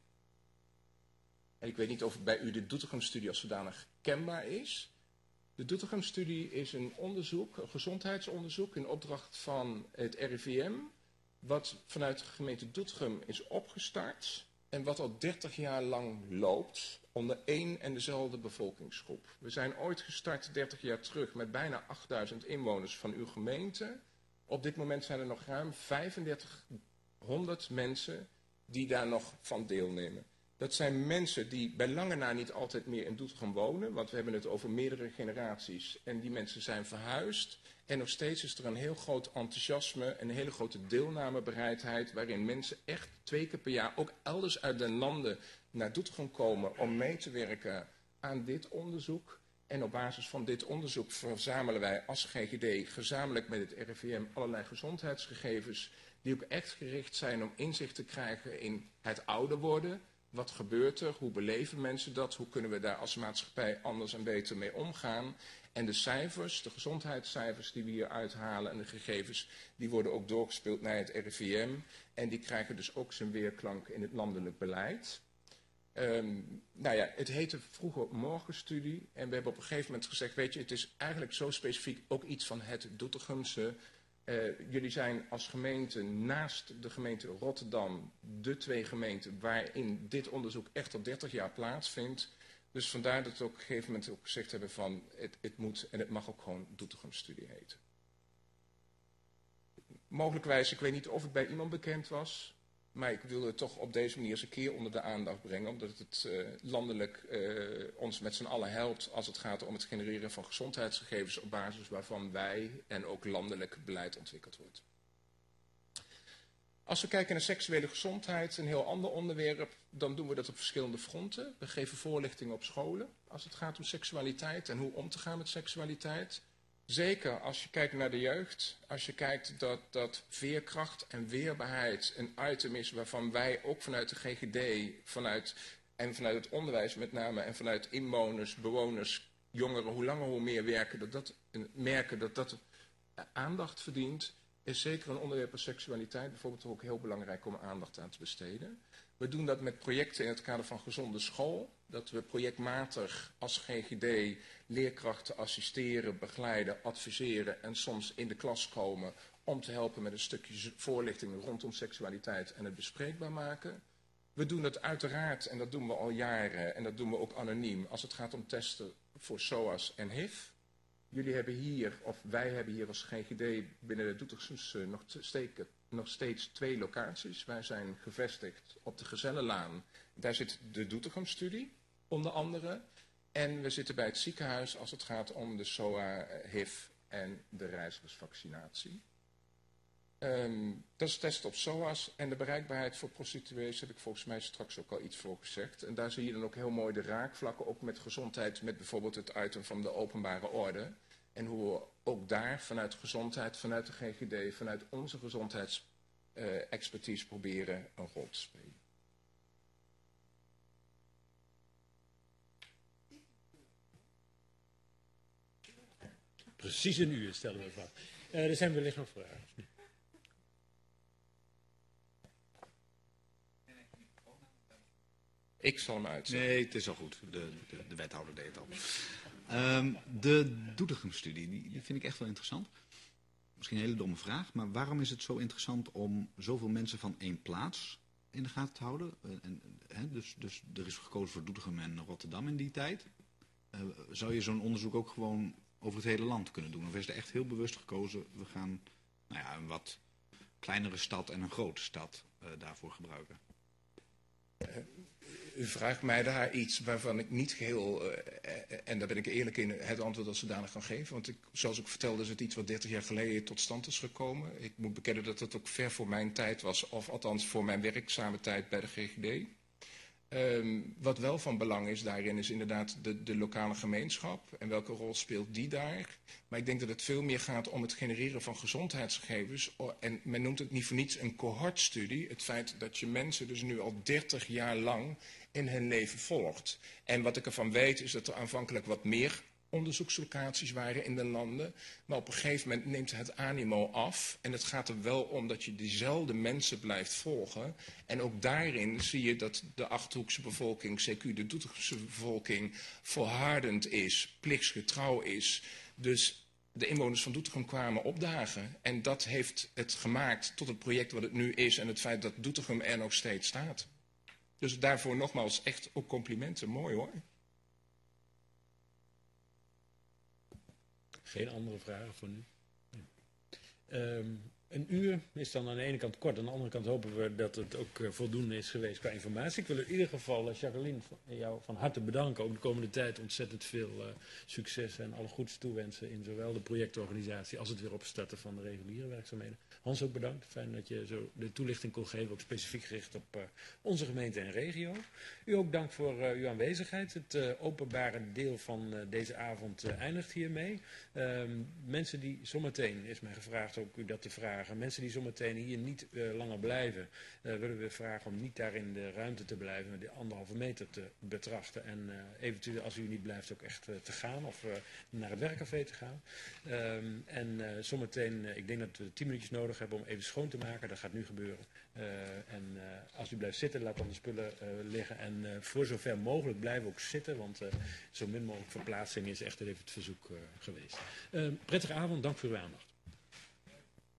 En ik weet niet of bij u de Doetinchem-studie als zodanig kenbaar is. De Doetinchem-studie is een onderzoek, een gezondheidsonderzoek in opdracht van het R I V M, wat vanuit de gemeente Doetinchem is opgestart en wat al dertig jaar lang loopt onder één en dezelfde bevolkingsgroep. We zijn ooit gestart dertig jaar terug met bijna achtduizend inwoners van uw gemeente. Op dit moment zijn er nog ruim vijfendertighonderd mensen die daar nog van deelnemen. Dat zijn mensen die bij lange na niet altijd meer in Doetinchem wonen, want we hebben het over meerdere generaties en die mensen zijn verhuisd. En nog steeds is er een heel groot enthousiasme en een hele grote deelnamebereidheid waarin mensen echt twee keer per jaar ook elders uit de landen naar Doetinchem komen om mee te werken aan dit onderzoek. En op basis van dit onderzoek verzamelen wij als G G D gezamenlijk met het R I V M allerlei gezondheidsgegevens die ook echt gericht zijn om inzicht te krijgen in het ouder worden. Wat gebeurt er? Hoe beleven mensen dat? Hoe kunnen we daar als maatschappij anders en beter mee omgaan? En de cijfers, de gezondheidscijfers die we hier uithalen en de gegevens, die worden ook doorgespeeld naar het R I V M. En die krijgen dus ook zijn weerklank in het landelijk beleid. Um, nou ja, het heette vroeger morgenstudie. En we hebben op een gegeven moment gezegd, weet je, het is eigenlijk zo specifiek ook iets van het Doetinchemse. Uh, jullie zijn als gemeente naast de gemeente Rotterdam de twee gemeenten waarin dit onderzoek echt al dertig jaar plaatsvindt. Dus vandaar dat we op een gegeven moment ook gezegd hebben van het, het moet en het mag ook gewoon Doetinchem-studie heten. Mogelijkwijs, ik weet niet of het bij iemand bekend was, maar ik wilde het toch op deze manier eens een keer onder de aandacht brengen, omdat het uh, landelijk uh, ons met z'n allen helpt als het gaat om het genereren van gezondheidsgegevens op basis waarvan wij en ook landelijk beleid ontwikkeld wordt. Als we kijken naar seksuele gezondheid, een heel ander onderwerp, dan doen we dat op verschillende fronten. We geven voorlichting op scholen als het gaat om seksualiteit en hoe om te gaan met seksualiteit. Zeker als je kijkt naar de jeugd, als je kijkt dat, dat veerkracht en weerbaarheid een item is waarvan wij ook vanuit de G G D vanuit, en vanuit het onderwijs met name en vanuit inwoners, bewoners, jongeren, hoe langer hoe meer werken, dat dat, merken dat dat aandacht verdient, is zeker een onderwerp als seksualiteit bijvoorbeeld ook heel belangrijk om aandacht aan te besteden. We doen dat met projecten in het kader van gezonde school. Dat we projectmatig als G G D leerkrachten assisteren, begeleiden, adviseren en soms in de klas komen om te helpen met een stukje voorlichting rondom seksualiteit en het bespreekbaar maken. We doen dat uiteraard, en dat doen we al jaren, en dat doen we ook anoniem, als het gaat om testen voor S O A S en H I V. Jullie hebben hier, of wij hebben hier als G G D binnen de Doetinchemse nog, steken, nog steeds twee locaties. Wij zijn gevestigd op de Gezellenlaan. Daar zit de Doetinchem-studie, onder andere. En we zitten bij het ziekenhuis als het gaat om de S O A, H I V en de reizigersvaccinatie. Um, dat is testen op S O A S en de bereikbaarheid voor prostituees heb ik volgens mij straks ook al iets voor gezegd. En daar zie je dan ook heel mooi de raakvlakken, ook met gezondheid, met bijvoorbeeld het item van de openbare orde. En hoe we ook daar vanuit gezondheid, vanuit de G G D, vanuit onze gezondheidsexpertise uh, proberen een rol te spelen. Precies een uur stellen we vragen. Uh, er zijn wellicht nog vragen. Ik zal hem uitzetten. Nee, het is al goed. De, de, de wethouder deed het al. Um, de Doetinchem-studie, die, die vind ik echt wel interessant. Misschien een hele domme vraag, maar waarom is het zo interessant om zoveel mensen van één plaats in de gaten te houden? En, he, dus, dus er is gekozen voor Doetinchem en Rotterdam in die tijd. Uh, zou je zo'n onderzoek ook gewoon over het hele land kunnen doen? Of is er echt heel bewust gekozen, we gaan nou ja, een wat kleinere stad en een grote stad uh, daarvoor gebruiken? Uh, u vraagt mij daar iets waarvan ik niet geheel, uh, en daar ben ik eerlijk in, het antwoord als zodanig kan geven. Want ik, zoals ik vertelde is het iets wat dertig jaar geleden tot stand is gekomen. Ik moet bekennen dat het ook ver voor mijn tijd was, of althans voor mijn werkzame tijd bij de G G D. Um, wat wel van belang is daarin is inderdaad de, de lokale gemeenschap en welke rol speelt die daar. Maar ik denk dat het veel meer gaat om het genereren van gezondheidsgegevens. En men noemt het niet voor niets een cohortstudie. Het feit dat je mensen dus nu al dertig jaar lang in hun leven volgt. En wat ik ervan weet is dat er aanvankelijk wat meer onderzoekslocaties waren in de landen. Maar op een gegeven moment neemt het animo af. En het gaat er wel om dat je diezelfde mensen blijft volgen. En ook daarin zie je dat de Achterhoekse bevolking, C Q de Doetinchense bevolking, volhardend is, plichtsgetrouw is. Dus de inwoners van Doetinchem kwamen opdagen. En dat heeft het gemaakt tot het project wat het nu is. En het feit dat Doetinchem er nog steeds staat. Dus daarvoor nogmaals echt ook complimenten. Mooi hoor. Geen andere vragen voor nu? Nee. Um, een uur is dan aan de ene kant kort, aan de andere kant hopen we dat het ook uh, voldoende is geweest qua informatie. Ik wil in ieder geval, uh, Jacqueline, jou van harte bedanken. Ook de komende tijd ontzettend veel uh, succes en alle goeds toewensen in zowel de projectorganisatie als het weer opstarten van de reguliere werkzaamheden. Hans, ook bedankt. Fijn dat je zo de toelichting kon geven, ook specifiek gericht op uh, onze gemeente en regio. U ook dank voor uh, uw aanwezigheid. Het uh, openbare deel van uh, deze avond uh, eindigt hiermee. Uh, mensen die zometeen, is mij gevraagd ook u dat te vragen, mensen die zometeen hier niet uh, langer blijven, uh, willen we vragen om niet daar in de ruimte te blijven, met de anderhalve meter te betrachten. En uh, eventueel, als u niet blijft, ook echt uh, te gaan of uh, naar het werkcafé te gaan. Um, en uh, zometeen, uh, ik denk dat we tien minuutjes nodig hebben om even schoon te maken. Dat gaat nu gebeuren. Uh, en uh, als u blijft zitten, laat dan de spullen uh, liggen. En uh, voor zover mogelijk blijven ook zitten, want uh, zo min mogelijk verplaatsing is echt even het verzoek uh, geweest. Uh, prettige avond, dank voor uw aandacht.